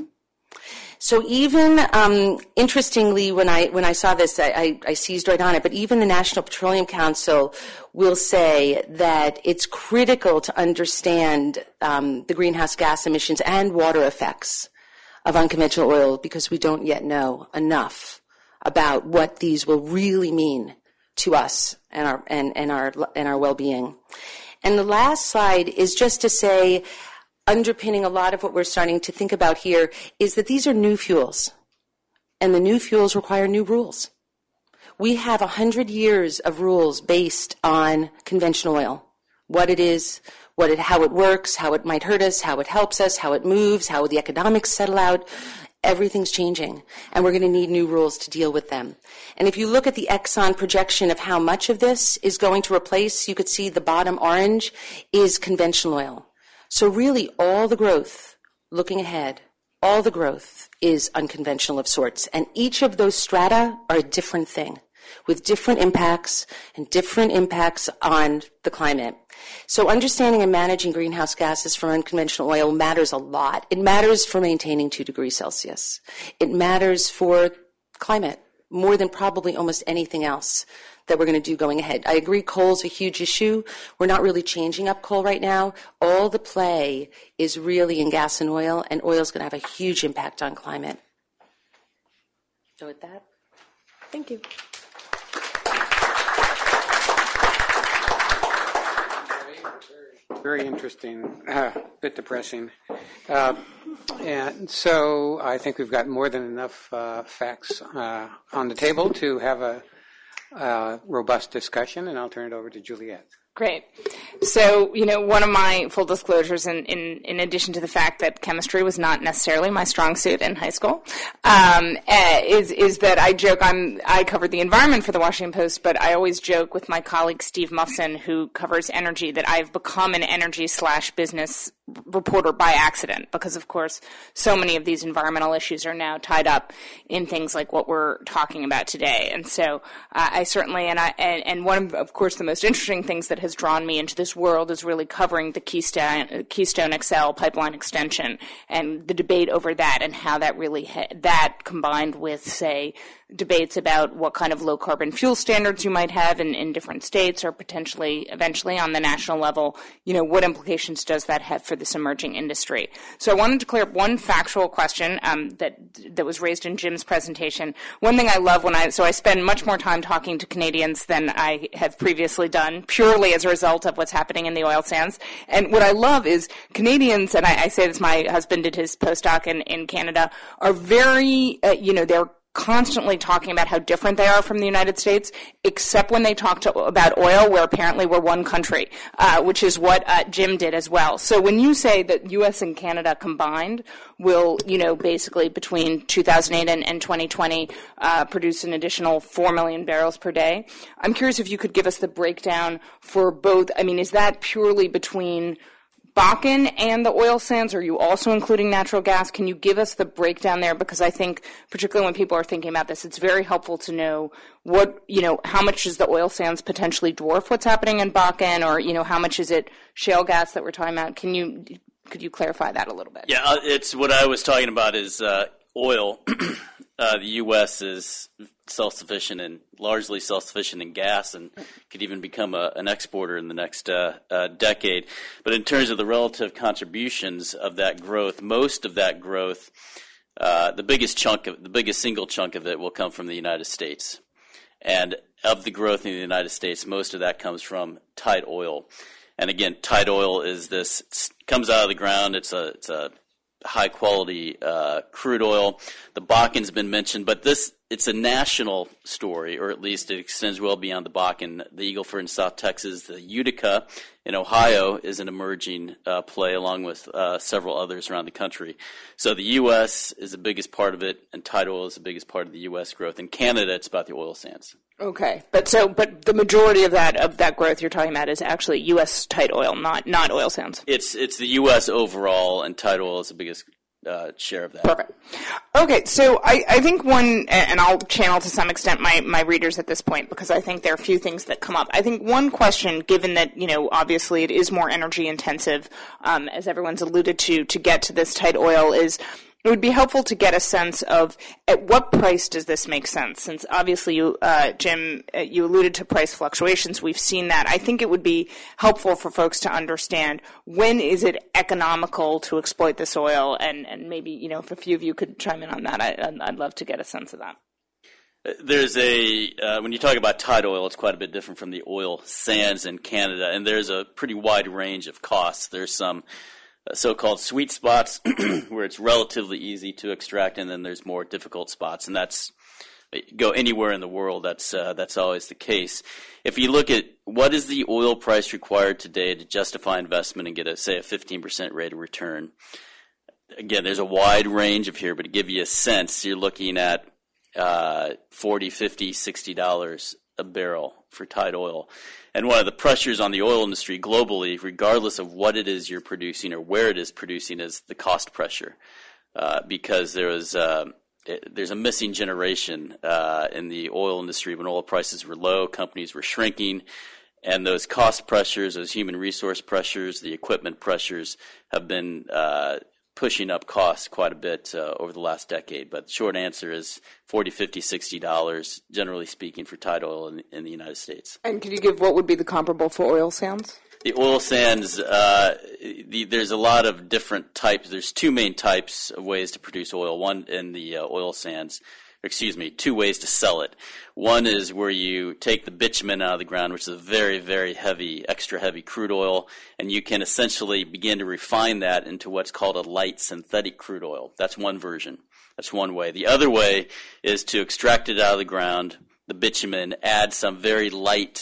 Speaker 5: So even, interestingly, when I saw this, I seized right on it, but even the National Petroleum Council will say that it's critical to understand the greenhouse gas emissions and water effects of unconventional oil, because we don't yet know enough about what these will really mean to us and our well-being. And the last slide is just to say, underpinning a lot of what we're starting to think about here is that these are new fuels, and the new fuels require new rules. We have 100 years of rules based on conventional oil, what it is, how it works, how it might hurt us, how it helps us, how it moves, how the economics settle out. Everything's changing, and we're going to need new rules to deal with them. And if you look at the Exxon projection of how much of this is going to replace, you could see the bottom orange is conventional oil. So really all the growth, looking ahead, all the growth is unconventional of sorts. And each of those strata are a different thing, with different impacts and different impacts on the climate. So understanding and managing greenhouse gases from unconventional oil matters a lot. It matters for maintaining 2 degrees Celsius. It matters for climate more than probably almost anything else that we're going to do going ahead. I agree coal's a huge issue. We're not really changing up coal right now. All the play is really in gas and oil is going to have a huge impact on climate. So with that, thank you.
Speaker 2: Very interesting, bit depressing. And so I think we've got more than enough facts on the table to have a robust discussion, and I'll turn it over to Juliet.
Speaker 7: Great. So, one of my full disclosures, in addition to the fact that chemistry was not necessarily my strong suit in high school, is that I joke, I covered the environment for the Washington Post, but I always joke with my colleague Steve Muffson, who covers energy, that I've become an energy/business reporter by accident, because of course so many of these environmental issues are now tied up in things like what we're talking about today. And so I certainly, and one of course the most interesting things that has drawn me into this world is really covering the Keystone XL pipeline extension and the debate over that, and how that really that combined with, say, debates about what kind of low carbon fuel standards you might have in different states, or potentially eventually on the national level, what implications does that have for this emerging industry? So I wanted to clear up one factual question that was raised in Jim's presentation. One thing I love so I spend much more time talking to Canadians than I have previously done, purely as a result of what's happening in the oil sands. And what I love is Canadians, and I say this, my husband did his postdoc in Canada, are very, they're constantly talking about how different they are from the United States, except when they talk about oil, where apparently we're one country, which is what Jim did as well. So when you say that U.S. and Canada combined will, basically between 2008 and 2020 produce an additional 4 million barrels per day, I'm curious if you could give us the breakdown for both. I mean, is that purely between Bakken and the oil sands? Are you also including natural gas? Can you give us the breakdown there? Because I think, particularly when people are thinking about this, it's very helpful to know how much does the oil sands potentially dwarf what's happening in Bakken, or, how much is it shale gas that we're talking about? Could you clarify that a little bit?
Speaker 4: Yeah, it's what I was talking about is oil. The U.S. is self-sufficient and largely self-sufficient in gas, and could even become an exporter in the next decade. But in terms of the relative contributions of that growth, most of that growth, the biggest single chunk of it will come from the United States. And of the growth in the United States, most of that comes from tight oil. And again, tight oil comes out of the ground. It's a high quality crude oil. The Bakken's been mentioned, but it's a national story, or at least it extends well beyond the Bakken. The Eagle Ford in South Texas, the Utica in Ohio is an emerging play, along with several others around the country. So the U.S. is the biggest part of it, and tight oil is the biggest part of the U.S. growth. In Canada, it's about the oil sands.
Speaker 7: Okay, but the majority of that growth you're talking about is actually U.S. tight oil, not oil sands.
Speaker 4: It's the U.S. overall, and tight oil is the biggest share of that.
Speaker 7: Perfect. Okay, so I think and I'll channel to some extent my readers at this point, because I think there are a few things that come up. I think one question, given that, obviously it is more energy intensive, as everyone's alluded to get to this tight oil, is it would be helpful to get a sense of at what price does this make sense? Since obviously you, Jim, you alluded to price fluctuations. We've seen that. I think it would be helpful for folks to understand when is it economical to exploit this oil, and maybe, if a few of you could chime in on that, I'd love to get a sense of that.
Speaker 4: There's when you talk about tight oil, it's quite a bit different from the oil sands in Canada, and there's a pretty wide range of costs. There's some so-called sweet spots where it's relatively easy to extract, and then there's more difficult spots, and go anywhere in the world, that's always the case. If you look at what is the oil price required today to justify investment and get a 15% rate of return, again, there's a wide range of here, but to give you a sense, you're looking at $40, $50, $60 a barrel for tight oil. And one of the pressures on the oil industry globally, regardless of what it is you're producing or where it is producing, is the cost pressure, because there's a missing generation in the oil industry. When oil prices were low, companies were shrinking, and those cost pressures, those human resource pressures, the equipment pressures have been pushing up costs quite a bit over the last decade. But the short answer is $40, $50, $60, generally speaking, for tight oil in the United States.
Speaker 7: And could you give what would be the comparable for oil sands?
Speaker 4: The oil sands, there's a lot of different types. There's two main types of ways to produce oil. One in the oil sands, two ways to sell it. One is where you take the bitumen out of the ground, which is a very, very heavy, extra heavy crude oil, and you can essentially begin to refine that into what's called a light synthetic crude oil. That's one version. That's one way. The other way is to extract it out of the ground, the bitumen, add some very light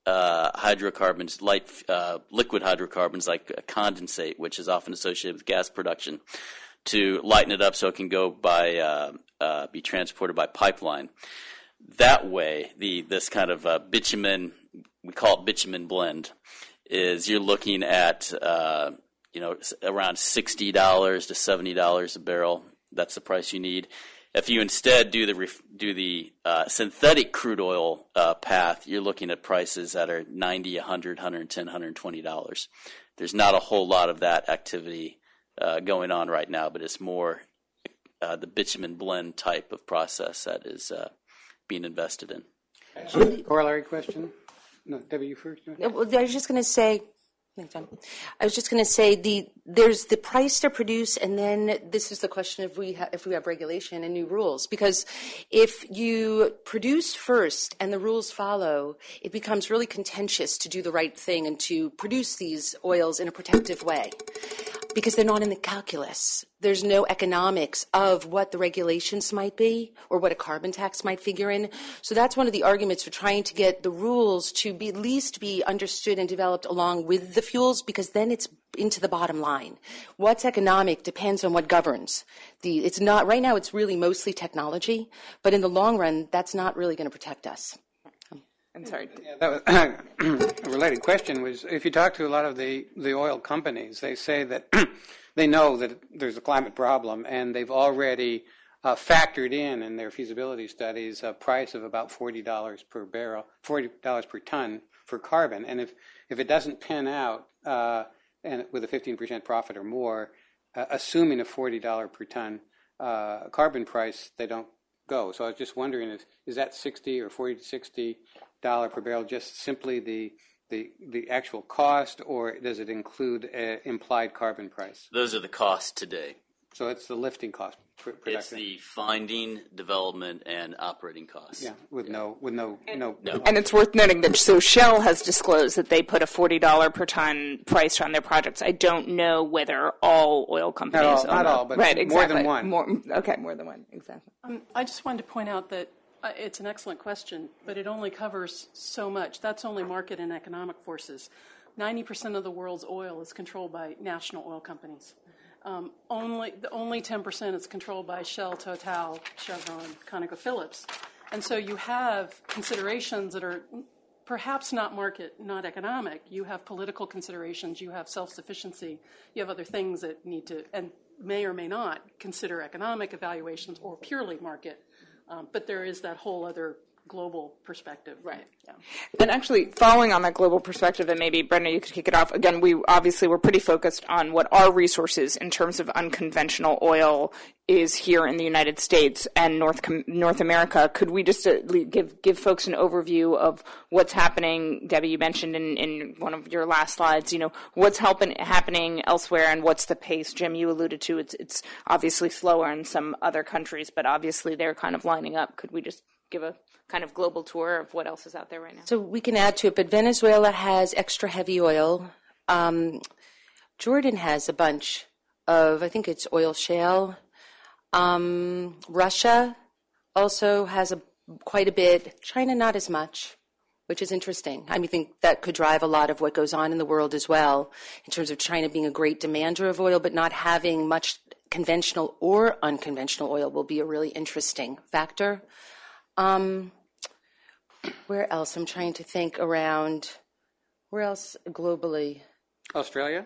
Speaker 4: hydrocarbons, liquid hydrocarbons like condensate, which is often associated with gas production, to lighten it up so it can go be transported by pipeline. That way, this kind of bitumen, we call it bitumen blend, is you're looking at around $60 to $70 a barrel. That's the price you need. If you instead do the synthetic crude oil path, you're looking at prices that are $90, $100, $110, $120. There's not a whole lot of that activity going on right now, but it's more the bitumen blend type of process that is being invested in.
Speaker 2: Corollary question? No, Debbie, you first.
Speaker 5: I was just going to say, there's the price to produce, and then this is the question if we have regulation and new rules. Because if you produce first and the rules follow, it becomes really contentious to do the right thing and to produce these oils in a protective way. Because they're not in the calculus. There's no economics of what the regulations might be or what a carbon tax might figure in. So that's one of the arguments for trying to get the rules to be at least be understood and developed along with the fuels, because then it's into the bottom line. What's economic depends on what governs. It's not right now. It's really mostly technology, but in the long run, that's not really going to protect us.
Speaker 7: I'm sorry.
Speaker 2: Yeah, that was a related question was, if you talk to a lot of the oil companies, they say that they know that there's a climate problem, and they've already factored in their feasibility studies a price of about $40 per barrel, $40 per ton for carbon. And if it doesn't pan out and with a 15% profit or more, assuming a $40 per ton carbon price, they don't go. So I was just wondering, is that 60 or 40 to $60 per barrel just simply the actual cost, or does it include an implied carbon price?
Speaker 4: Those are the costs today.
Speaker 2: So it's the lifting cost.
Speaker 4: It's the finding, development, and operating costs.
Speaker 2: Yeah, with no.
Speaker 7: And it's worth noting that Shell has disclosed that they put a $40 per ton price on their projects. I don't know whether all oil companies
Speaker 2: not all, but
Speaker 7: right, exactly.
Speaker 2: more than one.
Speaker 7: More than one, exactly.
Speaker 3: I just wanted to point out that it's an excellent question, but it only covers so much. That's only market and economic forces. 90% of the world's oil is controlled by national oil companies. Only 10% is controlled by Shell, Total, Chevron, ConocoPhillips. And so you have considerations that are perhaps not market, not economic. You have political considerations. You have self-sufficiency. You have other things that need to, and may or may not, consider economic evaluations or purely market. But there is that whole other global perspective.
Speaker 7: Right. Yeah. And actually, following on that global perspective, and maybe, Brenda, you could kick it off. Again, we're pretty focused on what our resources in terms of unconventional oil is here in the United States and North America. Could we just give folks an overview of what's happening? Debbie, you mentioned in one of your last slides, what's happening elsewhere and what's the pace? Jim, you alluded to it's obviously slower in some other countries, but obviously they're kind of lining up. Could we just give a kind of global tour of what else is out there right now?
Speaker 5: So we can add to it, but Venezuela has extra heavy oil. Jordan has a bunch of, I think it's oil shale. Russia also has quite a bit. China, not as much, which is interesting. I think that could drive a lot of what goes on in the world as well, in terms of China being a great demander of oil, but not having much conventional or unconventional oil will be a really interesting factor. Where else? I'm trying to think around. Where else globally?
Speaker 2: Australia?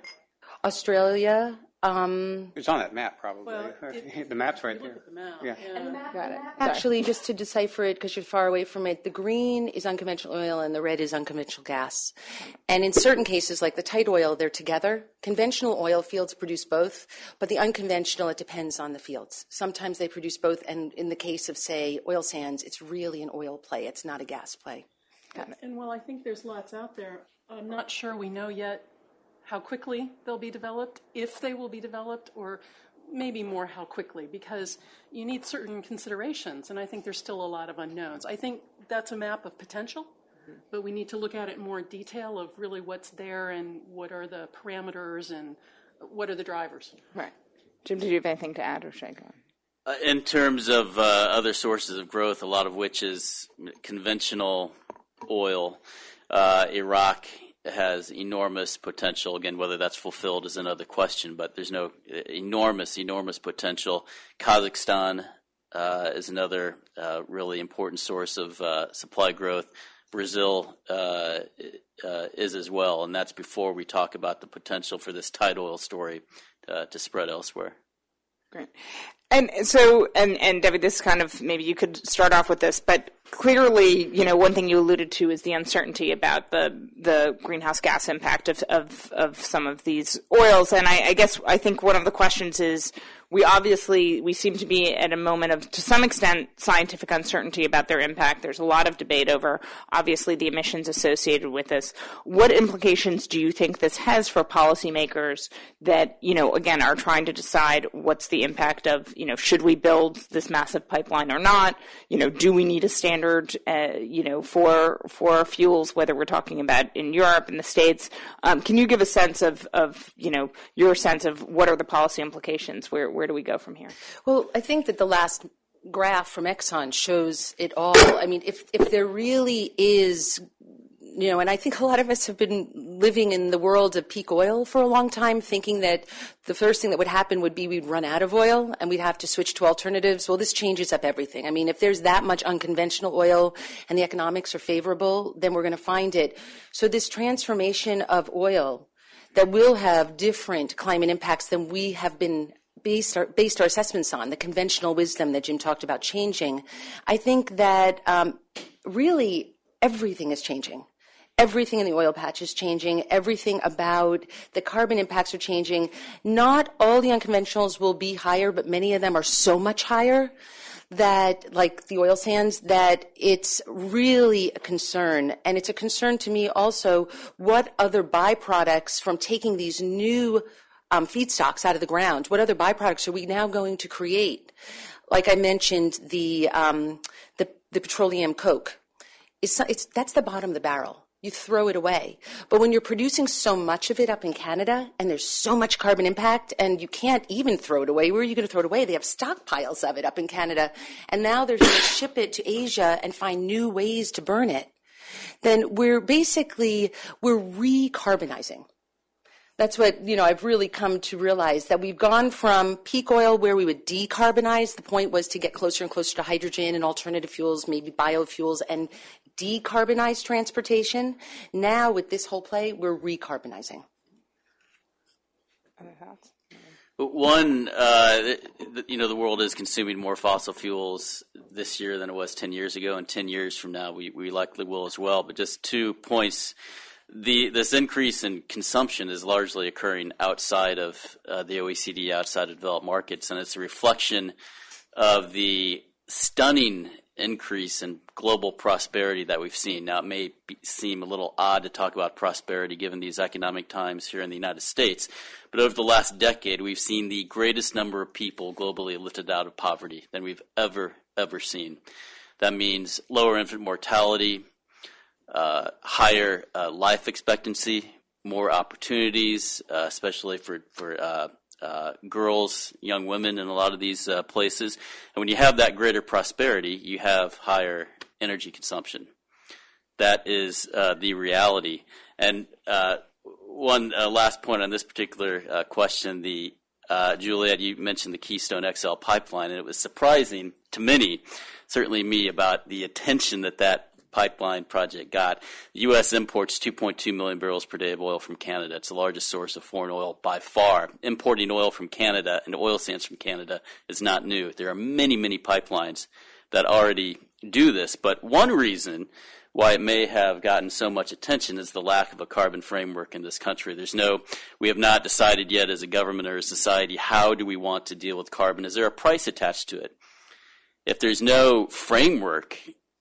Speaker 2: It's on that map, probably.
Speaker 3: Well,
Speaker 2: the map's right there.
Speaker 3: Look at the map.
Speaker 2: Yeah.
Speaker 3: Yeah.
Speaker 7: Got it.
Speaker 5: Actually, just to decipher it, because you're far away from it, the green is unconventional oil and the red is unconventional gas. And in certain cases, like the tight oil, they're together. Conventional oil fields produce both, but the unconventional, it depends on the fields. Sometimes they produce both, and in the case of, say, oil sands, it's really an oil play. It's not a gas play.
Speaker 3: And while I think there's lots out there, I'm not sure we know yet how quickly they'll be developed, if they will be developed, or maybe more how quickly, because you need certain considerations, and I think there's still a lot of unknowns. I think that's a map of potential, but we need to look at it in more detail of really what's there and what are the parameters and what are the drivers.
Speaker 7: Right. Jim, did you have anything to add, or should I go on?
Speaker 4: In terms of other sources of growth, a lot of which is conventional oil, Iraq has enormous potential. Again, whether that's fulfilled is another question, but there's no enormous potential. Kazakhstan is another really important source of supply growth. Brazil is as well, and that's before we talk about the potential for this tight oil story to spread elsewhere.
Speaker 7: Great. And so, and Debbie, this kind of, maybe you could start off with this, but clearly, one thing you alluded to is the uncertainty about the greenhouse gas impact of some of these oils. And I think one of the questions is, we seem to be at a moment of, to some extent, scientific uncertainty about their impact. There's a lot of debate over, obviously, the emissions associated with this. What implications do you think this has for policymakers that, again, are trying to decide what's the impact of, should we build this massive pipeline or not? Do we need a standard, for fuels, whether we're talking about in Europe, in the States? Can you give a sense of your sense of what are the policy implications? Where do we go from here?
Speaker 5: Well, I think that the last graph from Exxon shows it all. I mean, if there really is, and I think a lot of us have been living in the world of peak oil for a long time, thinking that the first thing that would happen would be we'd run out of oil and we'd have to switch to alternatives. Well, this changes up everything. I mean, if there's that much unconventional oil and the economics are favorable, then we're going to find it. So this transformation of oil that will have different climate impacts than we have been based our assessments on, the conventional wisdom that Jim talked about changing, I think that really everything is changing. Everything in the oil patch is changing. Everything about the carbon impacts are changing. Not all the unconventionals will be higher, but many of them are so much higher that, like the oil sands, that it's really a concern. And it's a concern to me also what other byproducts from taking these new feedstocks out of the ground, what other byproducts are we now going to create? Like I mentioned, the petroleum coke. That's the bottom of the barrel. You throw it away. But when you're producing so much of it up in Canada and there's so much carbon impact and you can't even throw it away, where are you going to throw it away? They have stockpiles of it up in Canada. And now they're going to ship it to Asia and find new ways to burn it. Then we're recarbonizing. That's what, I've really come to realize, that we've gone from peak oil where we would decarbonize. The point was to get closer and closer to hydrogen and alternative fuels, maybe biofuels, and decarbonize transportation. Now with this whole play, we're recarbonizing.
Speaker 7: Other thoughts?
Speaker 4: One, the world is consuming more fossil fuels this year than it was 10 years ago, and 10 years from now we likely will as well. But just 2 points. This increase in consumption is largely occurring outside of the OECD, outside of developed markets, and it's a reflection of the stunning increase in global prosperity that we've seen. Now, it may seem a little odd to talk about prosperity given these economic times here in the United States, but over the last decade, we've seen the greatest number of people globally lifted out of poverty than we've ever seen. That means lower infant mortality, higher life expectancy, more opportunities, especially for girls, young women in a lot of these places. And when you have that greater prosperity, you have higher energy consumption. That is the reality. And one last point on this particular question, Juliet, you mentioned the Keystone XL pipeline, and it was surprising to many, certainly me, about the attention that pipeline project got. The U.S. imports 2.2 million barrels per day of oil from Canada. It's the largest source of foreign oil by far. Importing oil from Canada and oil sands from Canada is not new. There are many, many pipelines that already do this. But one reason why it may have gotten so much attention is the lack of a carbon framework in this country. We have not decided yet as a government or a society, how do we want to deal with carbon? Is there a price attached to it? If there's no framework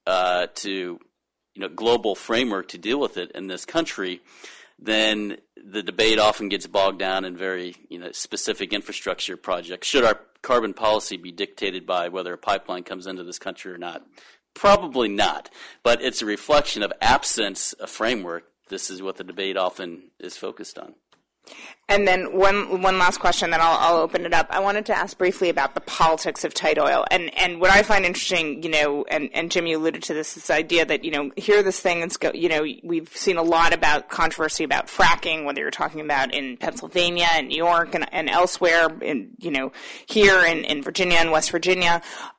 Speaker 4: global framework to deal with it in this country, then the debate often gets bogged down in very specific infrastructure projects. Should our carbon policy be dictated by whether a pipeline comes into this country or not? Probably not. But it's a reflection of absence of framework. This is what the debate often is focused on.
Speaker 7: And then one last question, then I'll open it up. I wanted to ask briefly about the politics of tight oil. And what I find interesting, and Jim, you alluded to this idea that, here this thing is we've seen a lot about controversy about fracking, whether you're talking about in Pennsylvania and New York and elsewhere, here in Virginia and West Virginia.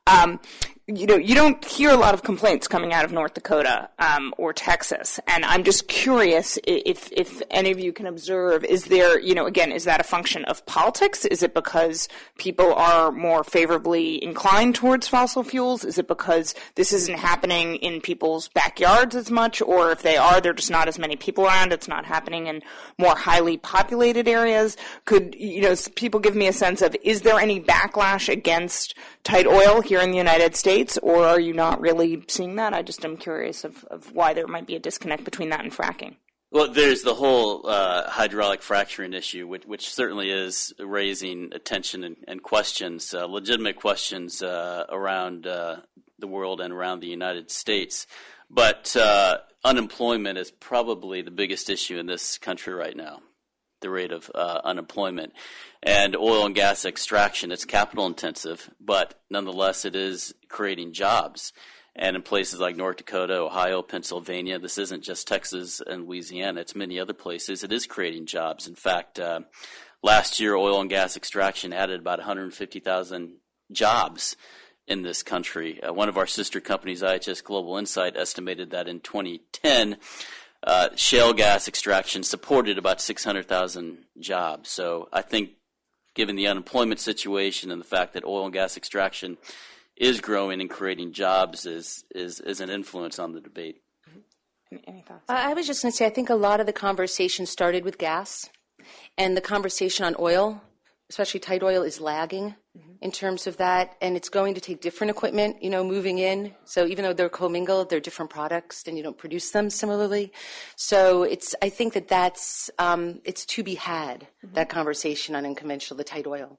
Speaker 7: You don't hear a lot of complaints coming out of North Dakota or Texas, and I'm just curious if any of you can observe, is there, again, is that a function of politics? Is it because people are more favorably inclined towards fossil fuels? Is it because this isn't happening in people's backyards as much, or if they are, there are just not as many people around, it's not happening in more highly populated areas? Could, people give me a sense of, is there any backlash against tight oil here in the United States, or are you not really seeing that? I just am curious of why there might be a disconnect between that and fracking.
Speaker 4: Well, there's the whole hydraulic fracturing issue, which certainly is raising attention and questions, legitimate questions around the world and around the United States. But unemployment is probably the biggest issue in this country right now, the rate of unemployment. And oil and gas extraction, it's capital intensive, but nonetheless it is creating jobs. And in places like North Dakota, Ohio, Pennsylvania, this isn't just Texas and Louisiana, it's many other places, it is creating jobs. In fact, last year oil and gas extraction added about 150,000 jobs in this country. One of our sister companies, IHS Global Insight, estimated that in 2010, shale gas extraction supported about 600,000 jobs. So I think given the unemployment situation and the fact that oil and gas extraction is growing and creating jobs is an influence on the debate.
Speaker 7: Any thoughts?
Speaker 5: I was just going to say, I think a lot of the conversation started with gas, and the conversation on oil, especially tight oil, is lagging in terms of that, and it's going to take different equipment, moving in. So even though they're commingled, they're different products, and you don't produce them similarly. So I think that's it's to be had, that conversation on unconventional, the tight oil.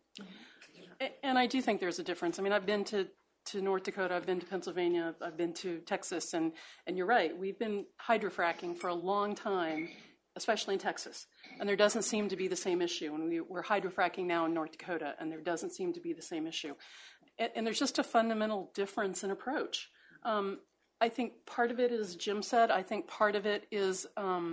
Speaker 3: And I do think there's a difference. I mean, I've been to North Dakota, I've been to Pennsylvania, I've been to Texas, and you're right, we've been hydrofracking for a long time, especially in Texas, and there doesn't seem to be the same issue. And we're hydrofracking now in North Dakota, and there doesn't seem to be the same issue. And there's just a fundamental difference in approach. I think part of it, as Jim said, I think part of it is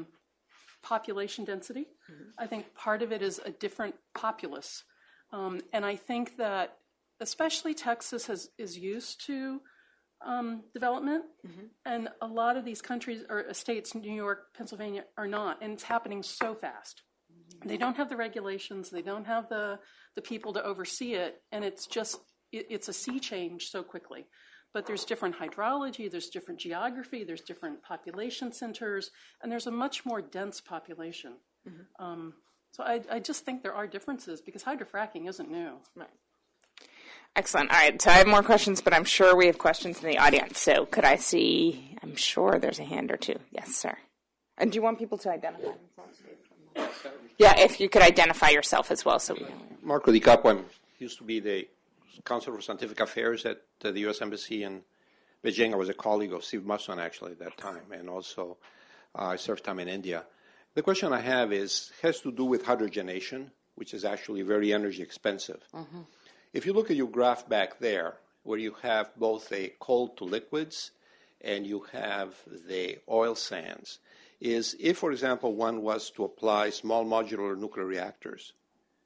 Speaker 3: population density. I think part of it is a different populace. And I think that especially Texas is used to development, and a lot of these countries or states, New York, Pennsylvania, are not, and it's happening so fast. They don't have the regulations, they don't have the people to oversee it, and it's a sea change so quickly. But there's different hydrology, there's different geography, there's different population centers, and there's a much more dense population. So I just think there are differences because hydrofracking isn't new.
Speaker 7: Right. Excellent. All right, so I have more questions, but I'm sure we have questions in the audience. So could I see, I'm sure there's a hand or two. Yes, sir. And do you want people to identify themselves? Yeah, if you could identify yourself as well. So we know.
Speaker 8: Marco Di Capo, I used to be the Counsel for Scientific Affairs at the U.S. Embassy in Beijing. I was a colleague of Steve Musson, actually, at that time, and also I served time in India. The question I have has to do with hydrogenation, which is actually very energy expensive. If you look at your graph back there, where you have both a coal to liquids and you have the oil sands, is if, for example, one was to apply small modular nuclear reactors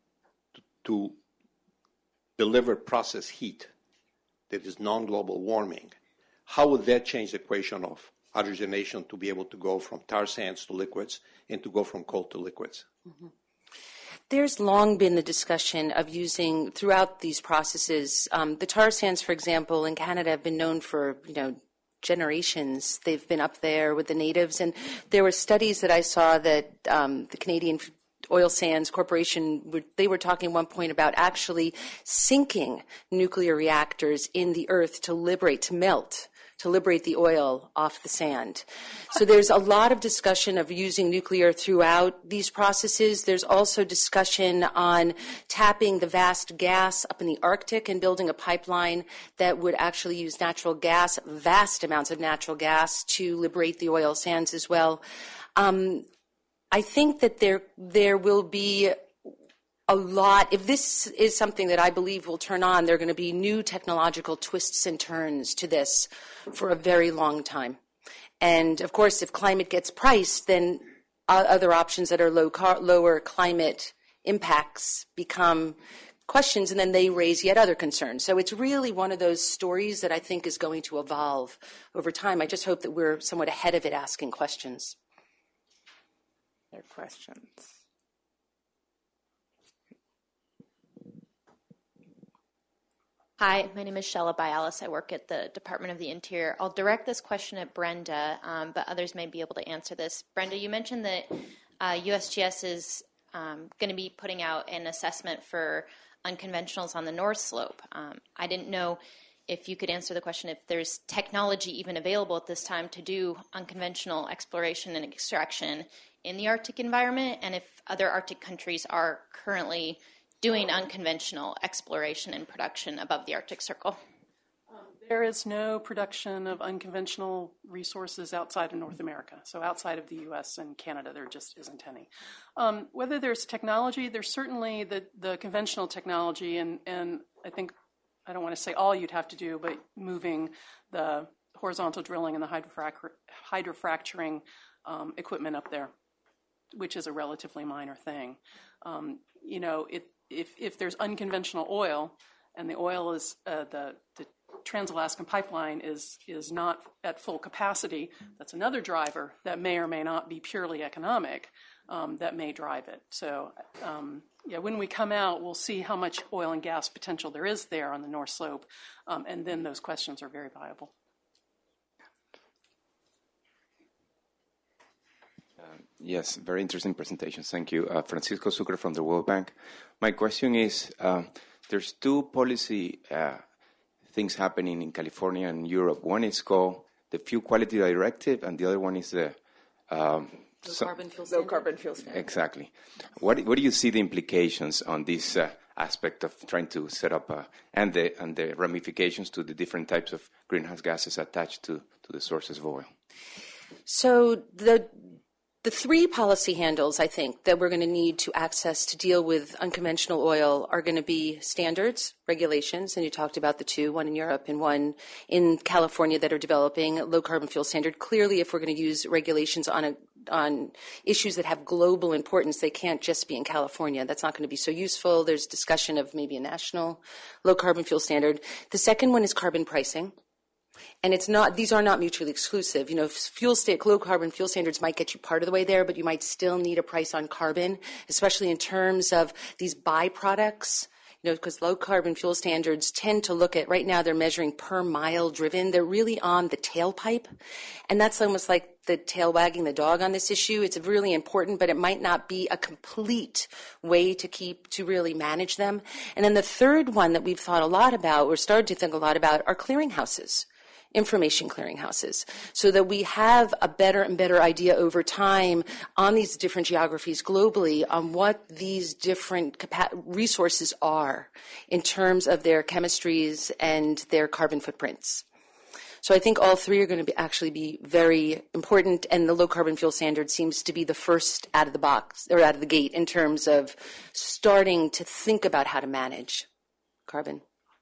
Speaker 8: to deliver process heat that is non-global warming, how would that change the equation of hydrogenation to be able to go from tar sands to liquids and to go from coal to liquids?
Speaker 5: There's long been the discussion of using, throughout these processes, the tar sands, for example, in Canada have been known for, generations. They've been up there with the natives, and there were studies that I saw that the Canadian Oil Sands Corporation, they were talking at one point about actually sinking nuclear reactors in the earth to melt, to liberate the oil off the sand. So there's a lot of discussion of using nuclear throughout these processes. There's also discussion on tapping the vast gas up in the Arctic and building a pipeline that would actually use natural gas, vast amounts of natural gas, to liberate the oil sands as well. I think that there will be a lot. If this is something that I believe will turn on, there are going to be new technological twists and turns to this for a very long time. And of course, if climate gets priced, then other options that are lower climate impacts become questions, and then they raise yet other concerns. So it's really one of those stories that I think is going to evolve over time. I just hope that we're somewhat ahead of it asking questions.
Speaker 7: Other questions?
Speaker 9: Hi, my name is Shella Bialis. I work at the Department of the Interior. I'll direct this question at Brenda, but others may be able to answer this. Brenda, you mentioned that USGS is going to be putting out an assessment for unconventionals on the North Slope. I didn't know if you could answer the question if there's technology even available at this time to do unconventional exploration and extraction in the Arctic environment, and if other Arctic countries are currently doing unconventional exploration and production above the Arctic Circle.
Speaker 3: There is no production of unconventional resources outside of North America. So outside of the U.S. and Canada, there just isn't any. Whether there's technology, there's certainly the conventional technology, and I think, I don't want to say all you'd have to do, but moving the horizontal drilling and the hydrofracturing equipment up there, which is a relatively minor thing. If there's unconventional oil, and the oil is the Trans-Alaskan Pipeline is not at full capacity, that's another driver that may or may not be purely economic that may drive it. So, when we come out, we'll see how much oil and gas potential there is there on the North Slope, and then those questions are very viable.
Speaker 10: Yes, very interesting presentation. Thank you. Francisco Sucre from the World Bank. My question is, there's two policy things happening in California and Europe. One is called the Fuel Quality Directive, and the other one is the
Speaker 5: Low carbon fuel standard.
Speaker 10: Exactly. What do you see the implications on this aspect of trying to set up and the ramifications to the different types of greenhouse gases attached to the sources of oil?
Speaker 5: So the three policy handles, I think, that we're going to need to access to deal with unconventional oil are going to be standards, regulations, and you talked about the two, one in Europe and one in California that are developing a low-carbon fuel standard. Clearly, if we're going to use regulations on issues that have global importance, they can't just be in California. That's not going to be so useful. There's discussion of maybe a national low-carbon fuel standard. The second one is carbon pricing. And these are not mutually exclusive. Low carbon fuel standards might get you part of the way there, but you might still need a price on carbon, especially in terms of these byproducts. Because low carbon fuel standards tend to look at, right now they're measuring per mile driven. They're really on the tailpipe. And that's almost like the tail wagging the dog on this issue. It's really important, but it might not be a complete way to really manage them. And then the third one that we've thought a lot about, or started to think a lot about, are clearinghouses. Information clearinghouses, so that we have a better and better idea over time on these different geographies globally on what these different resources are in terms of their chemistries and their carbon footprints. So I think all three are going to actually be very important, and the low carbon fuel standard seems to be the first out of the box or out of the gate in terms of starting to think about how to manage carbon.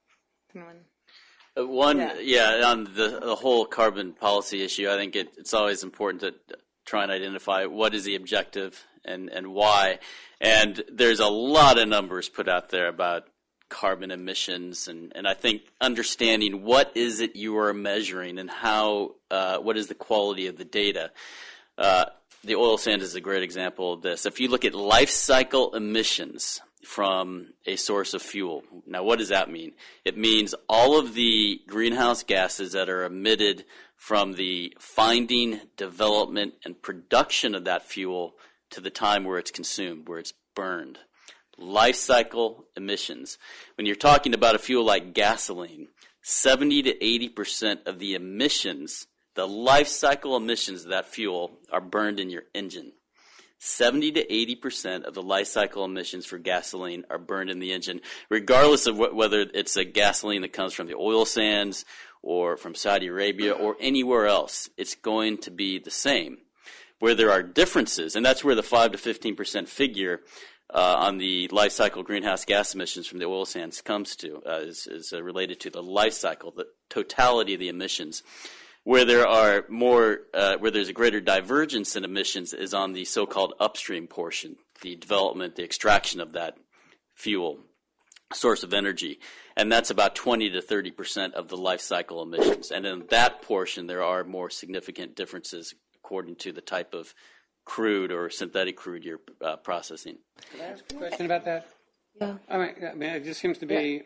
Speaker 4: On the whole carbon policy issue, I think it's always important to try and identify what is the objective and why. And there's a lot of numbers put out there about carbon emissions, and I think understanding what is it you are measuring and how, what is the quality of the data. The oil sand is a great example of this. If you look at life cycle emissions from a source of fuel. Now, what does that mean? It means all of the greenhouse gases that are emitted from the finding, development, and production of that fuel to the time where it's consumed, where it's burned. Life cycle emissions. When you're talking about a fuel like gasoline, 70 to 80% of the emissions, the life cycle emissions of that fuel, are burned in your engine. 70 to 80% of the life cycle emissions for gasoline are burned in the engine, regardless of whether it's a gasoline that comes from the oil sands or from Saudi Arabia or anywhere else. It's going to be the same. Where there are differences, and that's where the 5 to 15% figure on the life cycle greenhouse gas emissions from the oil sands comes to, is related to the life cycle, the totality of the emissions. Where there are more, where there's a greater divergence in emissions is on the so-called upstream portion, the development, the extraction of that fuel source of energy, and that's about 20 to 30% of the life cycle emissions. And in that portion, there are more significant differences according to the type of crude or synthetic crude you're processing.
Speaker 2: Could I ask a question about that?
Speaker 5: Yeah.
Speaker 2: I mean, it just seems to be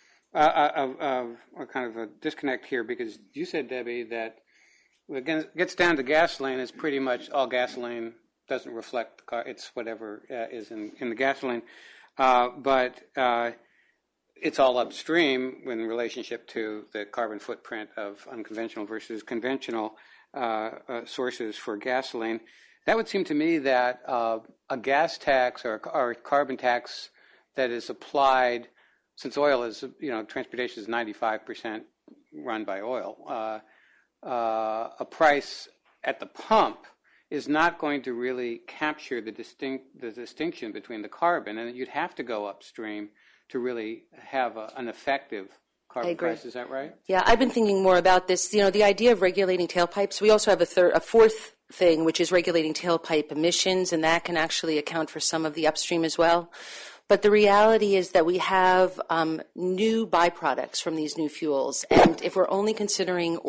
Speaker 2: a kind of a disconnect here, because you said, Debbie, that when it gets down to gasoline, it's pretty much all gasoline doesn't reflect the car. It's whatever is in the gasoline. But it's all upstream in relationship to the carbon footprint of unconventional versus conventional sources for gasoline. That would seem to me that a gas tax or a carbon tax that is applied, since oil is, transportation is 95% run by oil, a price at the pump is not going to really capture the distinction between the carbon, and you'd have to go upstream to really have an effective carbon price. Is that right?
Speaker 5: Yeah, I've been thinking more about this. The idea of regulating tailpipes. We also have a fourth thing, which is regulating tailpipe emissions, and that can actually account for some of the upstream as well. But the reality is that we have new byproducts from these new fuels. And if we're only considering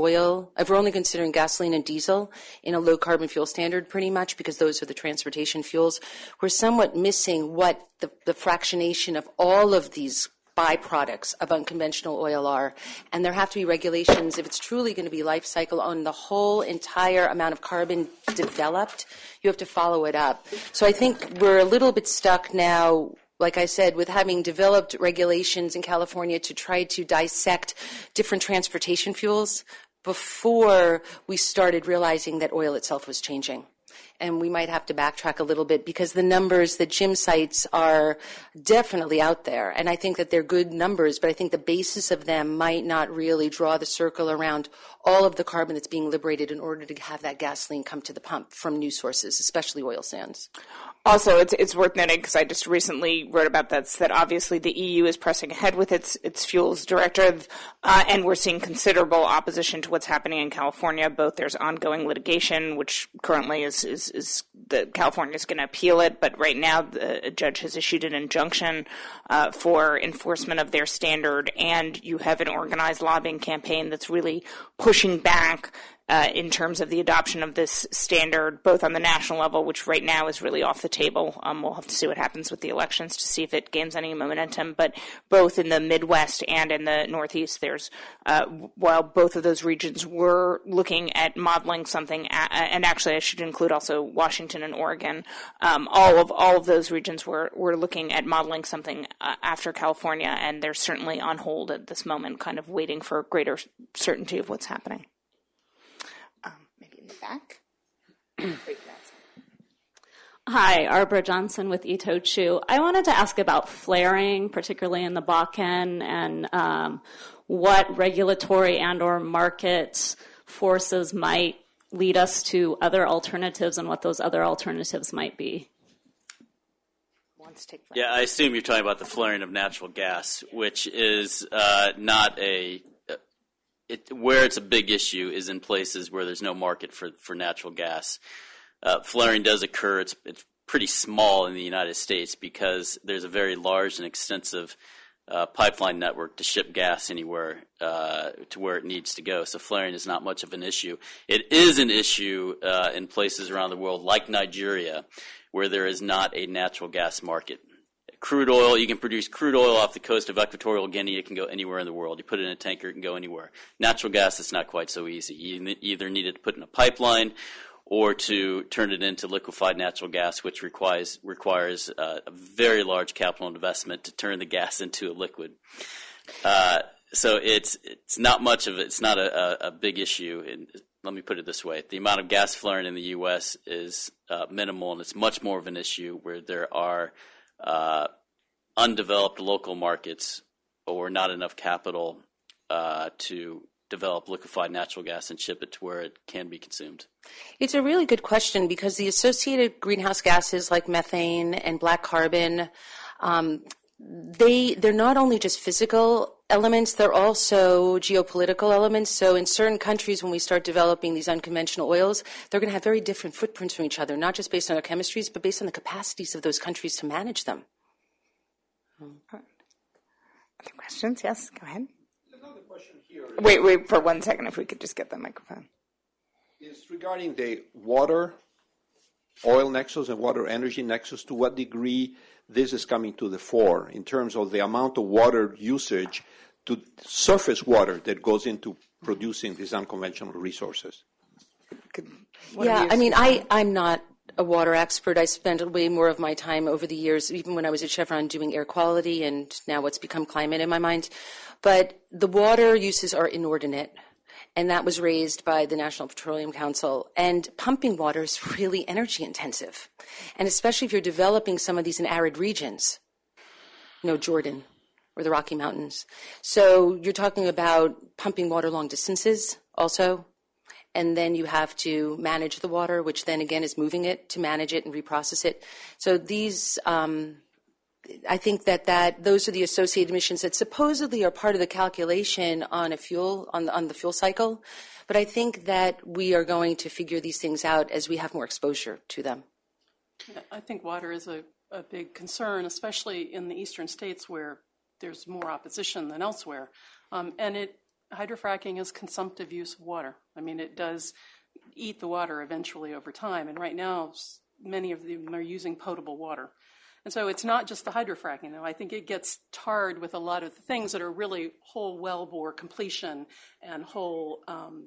Speaker 5: gasoline and diesel in a low carbon fuel standard, pretty much, because those are the transportation fuels, we're somewhat missing what the fractionation of all of these byproducts of unconventional oil are. And there have to be regulations, if it's truly going to be life cycle on the whole entire amount of carbon developed, you have to follow it up. So I think we're a little bit stuck now, like I said, with having developed regulations in California to try to dissect different transportation fuels before we started realizing that oil itself was changing. And we might have to backtrack a little bit, because the numbers that Jim cites are definitely out there. And I think that they're good numbers, but I think the basis of them might not really draw the circle around all of the carbon that's being liberated in order to have that gasoline come to the pump from new sources, especially oil sands.
Speaker 7: Also, it's worth noting, because I just recently wrote about that obviously the EU is pressing ahead with its fuels directive, and we're seeing considerable opposition to what's happening in California. Both there's ongoing litigation, which currently is California is going to appeal it, but right now a judge has issued an injunction for enforcement of their standard, and you have an organized lobbying campaign that's really pushing back in terms of the adoption of this standard, both on the national level, which right now is really off the table. We'll have to see what happens with the elections to see if it gains any momentum. But both in the Midwest and in the Northeast, there's while both of those regions were looking at modeling something, and actually I should include also Washington and Oregon. All of those regions were looking at modeling something after California, and they're certainly on hold at this moment, kind of waiting for greater certainty of what's happening. Back.
Speaker 11: Hi, Arbor Johnson with Itochu. I wanted to ask about flaring, particularly in the Bakken, and what regulatory and or market forces might lead us to other alternatives, and what those other alternatives might be.
Speaker 4: Yeah, I assume you're talking about the flaring of natural gas, which is not where it's a big issue is in places where there's no market for natural gas. Flaring does occur. It's pretty small in the United States because there's a very large and extensive pipeline network to ship gas anywhere to where it needs to go. So flaring is not much of an issue. It is an issue in places around the world like Nigeria, where there is not a natural gas market. Crude oil, you can produce crude oil off the coast of Equatorial Guinea. It can go anywhere in the world. You put it in a tanker, it can go anywhere. Natural gas, it's not quite so easy. You either need it to put in a pipeline or to turn it into liquefied natural gas, which requires a very large capital investment to turn the gas into a liquid. So it's not much of it. It's not a big issue. And let me put it this way. The amount of gas flaring in the U.S. is minimal, and it's much more of an issue where there are undeveloped local markets or not enough capital to develop liquefied natural gas and ship it to where it can be consumed?
Speaker 5: It's a really good question because the associated greenhouse gases like methane and black carbon, they're not only just physical elements, they're also geopolitical elements. So in certain countries, when we start developing these unconventional oils, they're going to have very different footprints from each other, not just based on their chemistries, but based on the capacities of those countries to manage them.
Speaker 7: Other questions? Yes, go ahead.
Speaker 8: Another question here.
Speaker 7: Wait for 1 second, if we could just get the microphone.
Speaker 8: Is regarding the water, oil nexus and water energy nexus, to what degree this is coming to the fore in terms of the amount of water usage to surface water that goes into producing these unconventional resources?
Speaker 5: I'm not a water expert. I spent way more of my time over the years, even when I was at Chevron, doing air quality, and now what's become climate in my mind. But the water uses are inordinate, and that was raised by the National Petroleum Council. And pumping water is really energy intensive, and especially if you're developing some of these in arid regions, Jordan or the Rocky Mountains. So you're talking about pumping water long distances also. And then you have to manage the water, which then again is moving it to manage it and reprocess it. So these, I think that those are the associated emissions that supposedly are part of the calculation on a fuel, on the fuel cycle. But I think that we are going to figure these things out as we have more exposure to them.
Speaker 3: I think water is a big concern, especially in the eastern states where there's more opposition than elsewhere. Hydrofracking is consumptive use of water. I mean, it does eat the water eventually over time. And right now, many of them are using potable water. And so it's not just the hydrofracking, though. I think it gets tarred with a lot of the things that are really whole wellbore completion and whole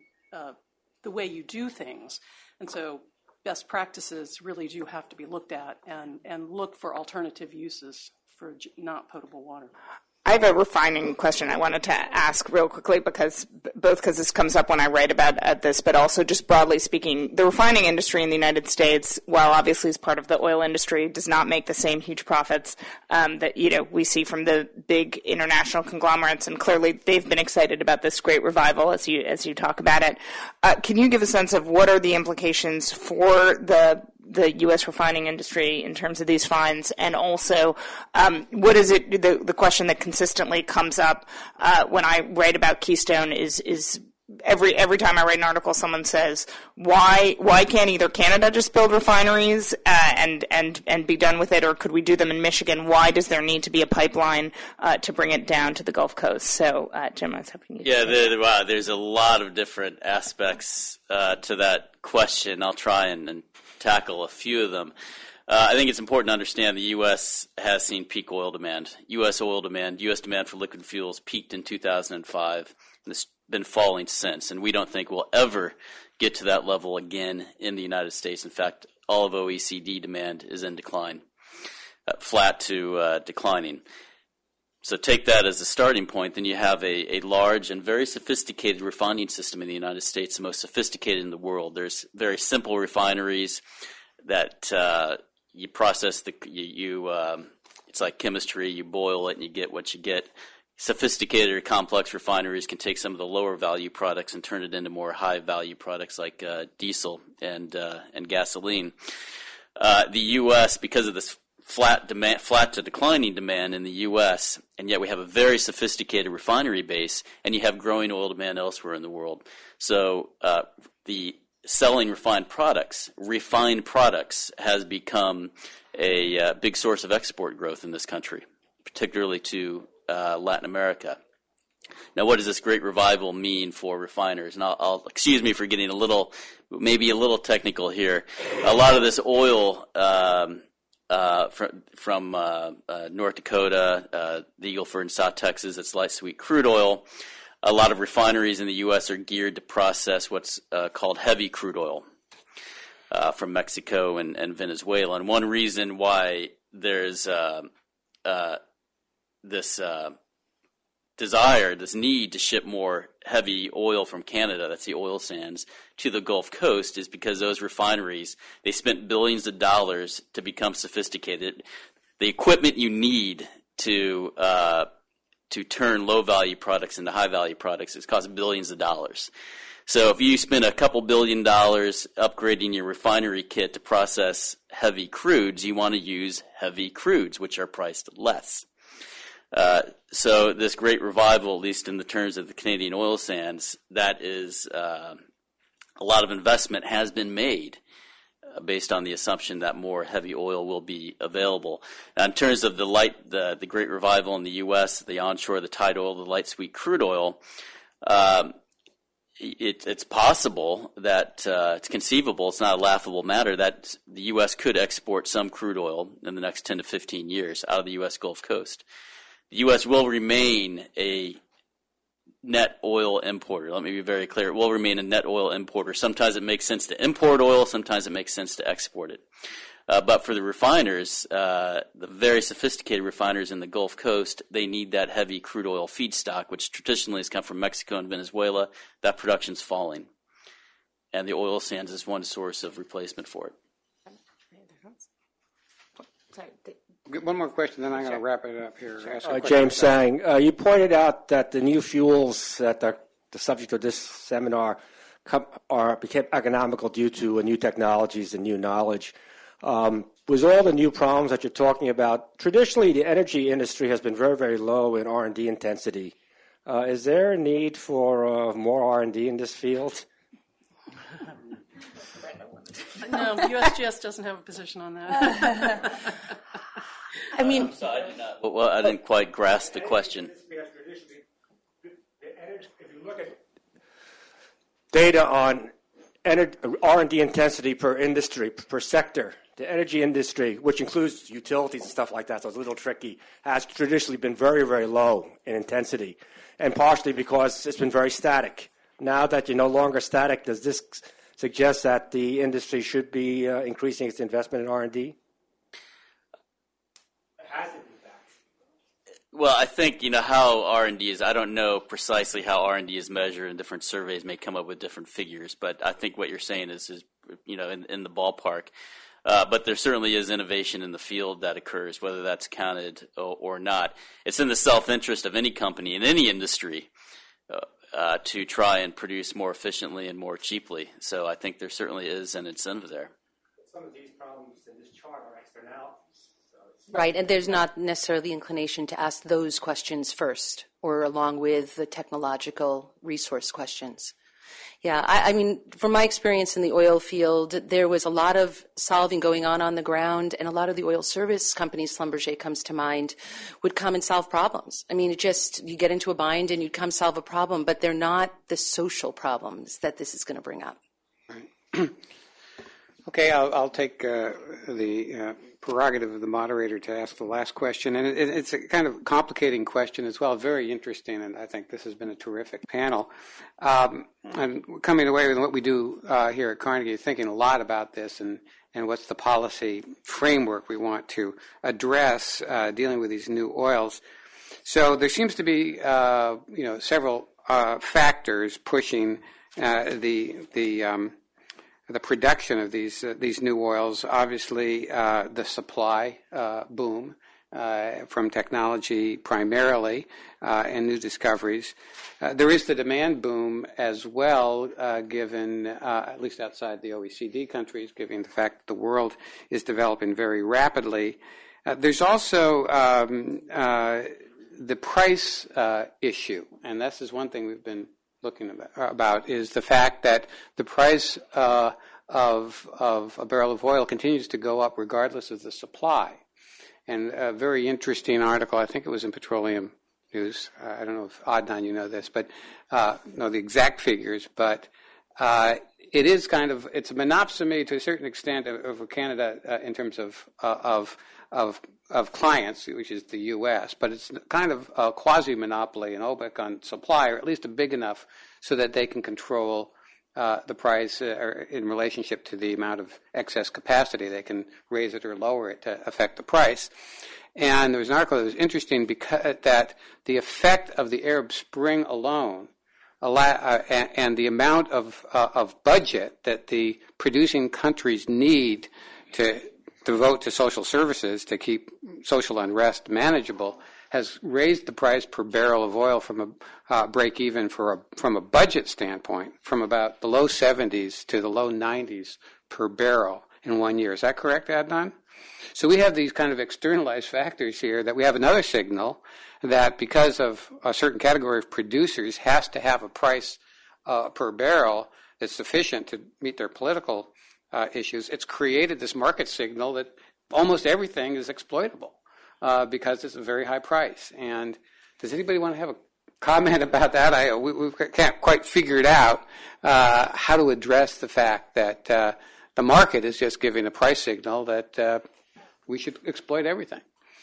Speaker 3: the way you do things. And so best practices really do have to be looked at and look for alternative uses for not potable water.
Speaker 7: I have a refining question I wanted to ask real quickly because this comes up when I write about this, but also just broadly speaking, the refining industry in the United States, while obviously is part of the oil industry, does not make the same huge profits that we see from the big international conglomerates, and clearly they've been excited about this great revival as you talk about it. Can you give a sense of what are the implications for the U.S. refining industry in terms of these fines, and also what is it? The question that consistently comes up when I write about Keystone is every time I write an article, someone says, why can't either Canada just build refineries and be done with it, or could we do them in Michigan? Why does there need to be a pipeline to bring it down to the Gulf Coast? So, Jim, I was hoping you.
Speaker 4: Yeah, there's a lot of different aspects to that question. I'll try and tackle a few of them. I think it's important to understand the U.S. has seen peak oil demand. U.S. demand for liquid fuels peaked in 2005, and it's been falling since. And we don't think we'll ever get to that level again in the United States. In fact, all of OECD demand is in decline, flat to declining. So take that as a starting point. Then you have a large and very sophisticated refining system in the United States, the most sophisticated in the world. There's very simple refineries that you process it's like chemistry. You boil it and you get what you get. Sophisticated or complex refineries can take some of the lower value products and turn it into more high value products like diesel and gasoline. The U.S., because of this flat to declining demand in the U.S., and yet we have a very sophisticated refinery base, and you have growing oil demand elsewhere in the world. So the selling refined products has become a big source of export growth in this country, particularly to Latin America. Now, what does this great revival mean for refiners? And I'll excuse me for getting maybe a little technical here. A lot of this oil from North Dakota, the Eagle Ford in South Texas, it's light sweet crude oil. A lot of refineries in the U.S. are geared to process what's called heavy crude oil from Mexico and Venezuela. And one reason why there's this need to ship more heavy oil from Canada, that's the oil sands, to the Gulf Coast is because those refineries, they spent billions of dollars to become sophisticated. The equipment you need to to turn low-value products into high-value products. It's cost billions of dollars. So if you spend a couple $1 billion upgrading your refinery kit to process heavy crudes, you want to use heavy crudes, which are priced less. So this great revival, at least in the terms of the Canadian oil sands, that is a lot of investment has been made based on the assumption that more heavy oil will be available. Now, in terms of the great revival in the U.S., the onshore, the tight oil, the light sweet crude oil, it's possible that it's conceivable, it's not a laughable matter, that the U.S. could export some crude oil in the next 10 to 15 years out of the U.S. Gulf Coast. The U.S. will remain a net oil importer. Let me be very clear. It will remain a net oil importer. Sometimes it makes sense to import oil. Sometimes it makes sense to export it. But for the refiners, the very sophisticated refiners in the Gulf Coast, they need that heavy crude oil feedstock, which traditionally has come from Mexico and Venezuela. That production's falling. And the oil sands is one source of replacement for it.
Speaker 2: One more question, then I'm going to wrap it up here.
Speaker 12: James Sang, you pointed out that the new fuels that are the subject of this seminar became economical due to new technologies and new knowledge. With all the new problems that you're talking about, traditionally the energy industry has been very, very low in R&D intensity. Is there a need for more R&D in this field?
Speaker 3: No, USGS doesn't have a position on that.
Speaker 5: I mean,
Speaker 4: I didn't quite grasp the question.
Speaker 12: If you look at data on R&D intensity per industry, per sector, the energy industry, which includes utilities and stuff like that, so it's a little tricky, has traditionally been very, very low in intensity, and partially because it's been very static. Now that you're no longer static, does this suggest that the industry should be increasing its investment in R&D?
Speaker 4: Well, I think, how R&D is, I don't know precisely how R&D is measured, and different surveys may come up with different figures, but I think what you're saying is in the ballpark. But there certainly is innovation in the field that occurs, whether that's counted or not. It's in the self-interest of any company in any industry to try and produce more efficiently and more cheaply. So I think there certainly is an incentive there.
Speaker 12: Some of these problems in this chart are externalities.
Speaker 5: Right, and there's not necessarily the inclination to ask those questions first or along with the technological resource questions. Yeah, I mean, from my experience in the oil field, there was a lot of solving going on the ground, and a lot of the oil service companies, Schlumberger comes to mind, would come and solve problems. I mean, you get into a bind and you'd come solve a problem, but they're not the social problems that this is going to bring up.
Speaker 2: Right. Okay, I'll take the prerogative of the moderator to ask the last question. And it's a kind of complicating question as well, very interesting, and I think this has been a terrific panel. And coming away with what we do here at Carnegie, thinking a lot about this and what's the policy framework we want to address dealing with these new oils. So there seems to be, several factors pushing the production of these new oils. Obviously, the supply boom from technology primarily and new discoveries. There is the demand boom as well, given, at least outside the OECD countries, given the fact that the world is developing very rapidly. There's also the price issue, and this is one thing we've been looking about, is the fact that the price of a barrel of oil continues to go up regardless of the supply. And a very interesting article, I think it was in Petroleum News. I don't know if Adnan, you know this, but know the exact figures. But it is it's a monopsony to a certain extent over Canada in terms of clients, which is the U.S., but it's kind of a quasi-monopoly in OPEC on supply, or at least big enough so that they can control the price in relationship to the amount of excess capacity. They can raise it or lower it to affect the price. And there was an article that was interesting because that the effect of the Arab Spring alone and the amount of budget that the producing countries need to devote to social services to keep social unrest manageable has raised the price per barrel of oil from a break even from a budget standpoint from about the low 70s to the low 90s per barrel in 1 year. Is that correct, Adnan? So we have these kind of externalized factors here that we have another signal that because of a certain category of producers has to have a price per barrel that's sufficient to meet their political issues. It's created this market signal that almost everything is exploitable because it's a very high price. And does anybody want to have a comment about that? We can't quite figure it out how to address the fact that the market is just giving a price signal that we should exploit everything.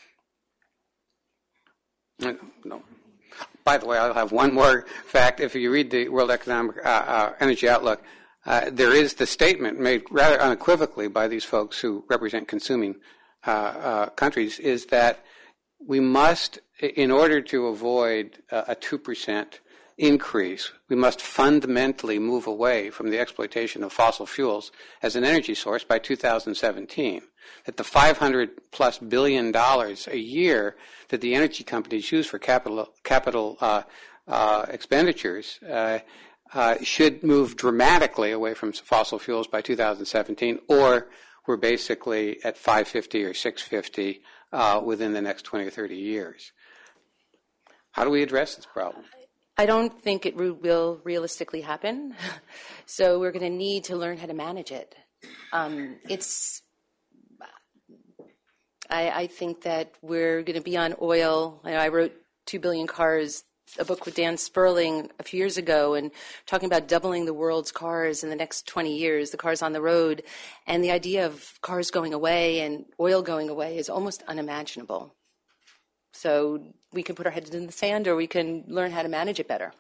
Speaker 2: No. By the way, I'll have one more fact. If you read the World Economic Energy Outlook, there is the statement made rather unequivocally by these folks who represent consuming countries, is that we must, in order to avoid a 2% increase, we must fundamentally move away from the exploitation of fossil fuels as an energy source by 2017. That the $500+ billion a year that the energy companies use for capital expenditures should move dramatically away from fossil fuels by 2017, or we're basically at 550 or 650 within the next 20 or 30 years. How do we address this problem?
Speaker 5: I don't think it will realistically happen. So we're going to need to learn how to manage it. I think that we're going to be on oil. I wrote 2 Billion Cars, a book with Dan Sperling a few years ago, and talking about doubling the world's cars in the next 20 years, the cars on the road. And the idea of cars going away and oil going away is almost unimaginable. So we can put our heads in the sand, or we can learn how to manage it better.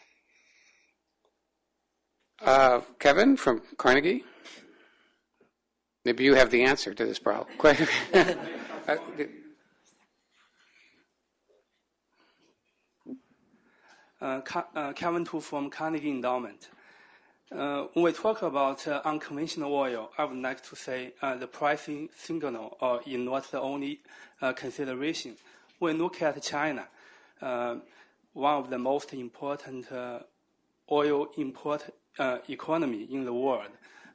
Speaker 2: Kevin from Carnegie? Maybe you have the answer to this problem.
Speaker 13: Kevin Tu from Carnegie Endowment. When we talk about unconventional oil, I would like to say the pricing signal is not the only consideration. When we look at China, one of the most important oil import economy in the world,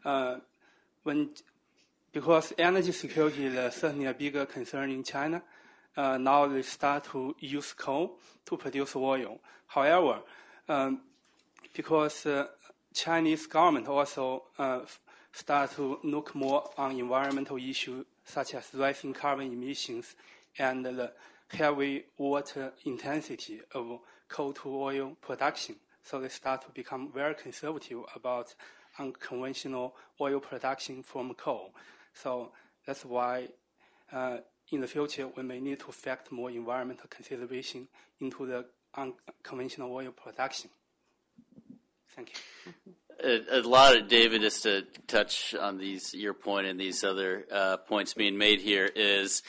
Speaker 13: because energy security is certainly a bigger concern in China, now they start to use coal to produce oil. However, because Chinese government also start to look more on environmental issues such as rising carbon emissions and the heavy water intensity of coal to oil production. So they start to become very conservative about unconventional oil production from coal. So that's why in the future we may need to factor more environmental consideration into the unconventional oil production. Thank you.
Speaker 4: A lot of, David, just to touch on your point and these other points being made here, is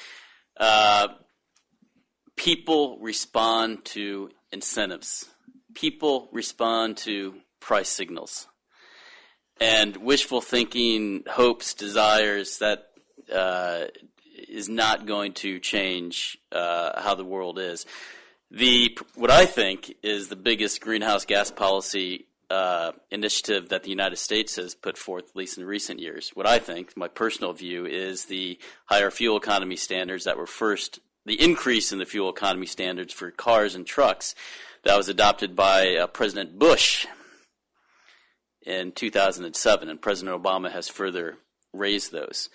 Speaker 4: people respond to incentives. People respond to price signals. And wishful thinking, hopes, desires, that is not going to change how the world is. What I think is the biggest greenhouse gas policy initiative that the United States has put forth, at least in recent years. What I think, my personal view, is the higher fuel economy standards that were first, the increase in the fuel economy standards for cars and trucks that was adopted by President Bush in 2007, and President Obama has further raised those.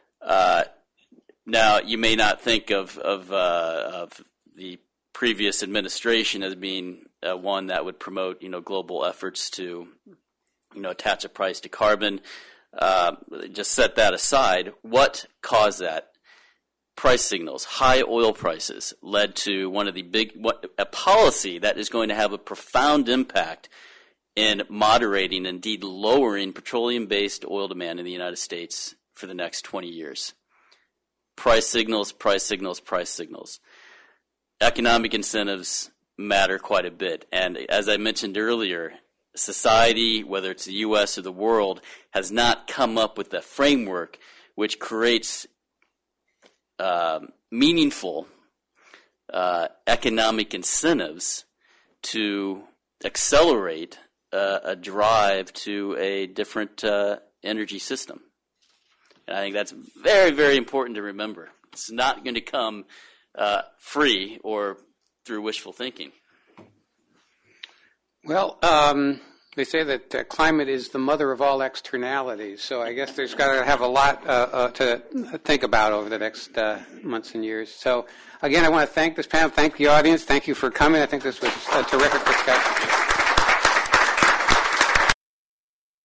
Speaker 4: Now, you may not think of the previous administration as being one that would promote, global efforts to, attach a price to carbon. Just set that aside. What caused that? Price signals, high oil prices, led to one of the a policy that is going to have a profound impact in moderating, indeed lowering, petroleum-based oil demand in the United States for the next 20 years. Price signals, price signals, price signals. Economic incentives matter quite a bit. And as I mentioned earlier, society, whether it's the U.S. or the world, has not come up with a framework which creates meaningful economic incentives to accelerate a drive to a different energy system. And I think that's very, very important to remember. It's not going to come free or through wishful thinking.
Speaker 2: Well, they say that climate is the mother of all externalities, so I guess there's got to have a lot to think about over the next months and years. So, again, I want to thank this panel, thank the audience, thank you for coming. I think this was a terrific discussion.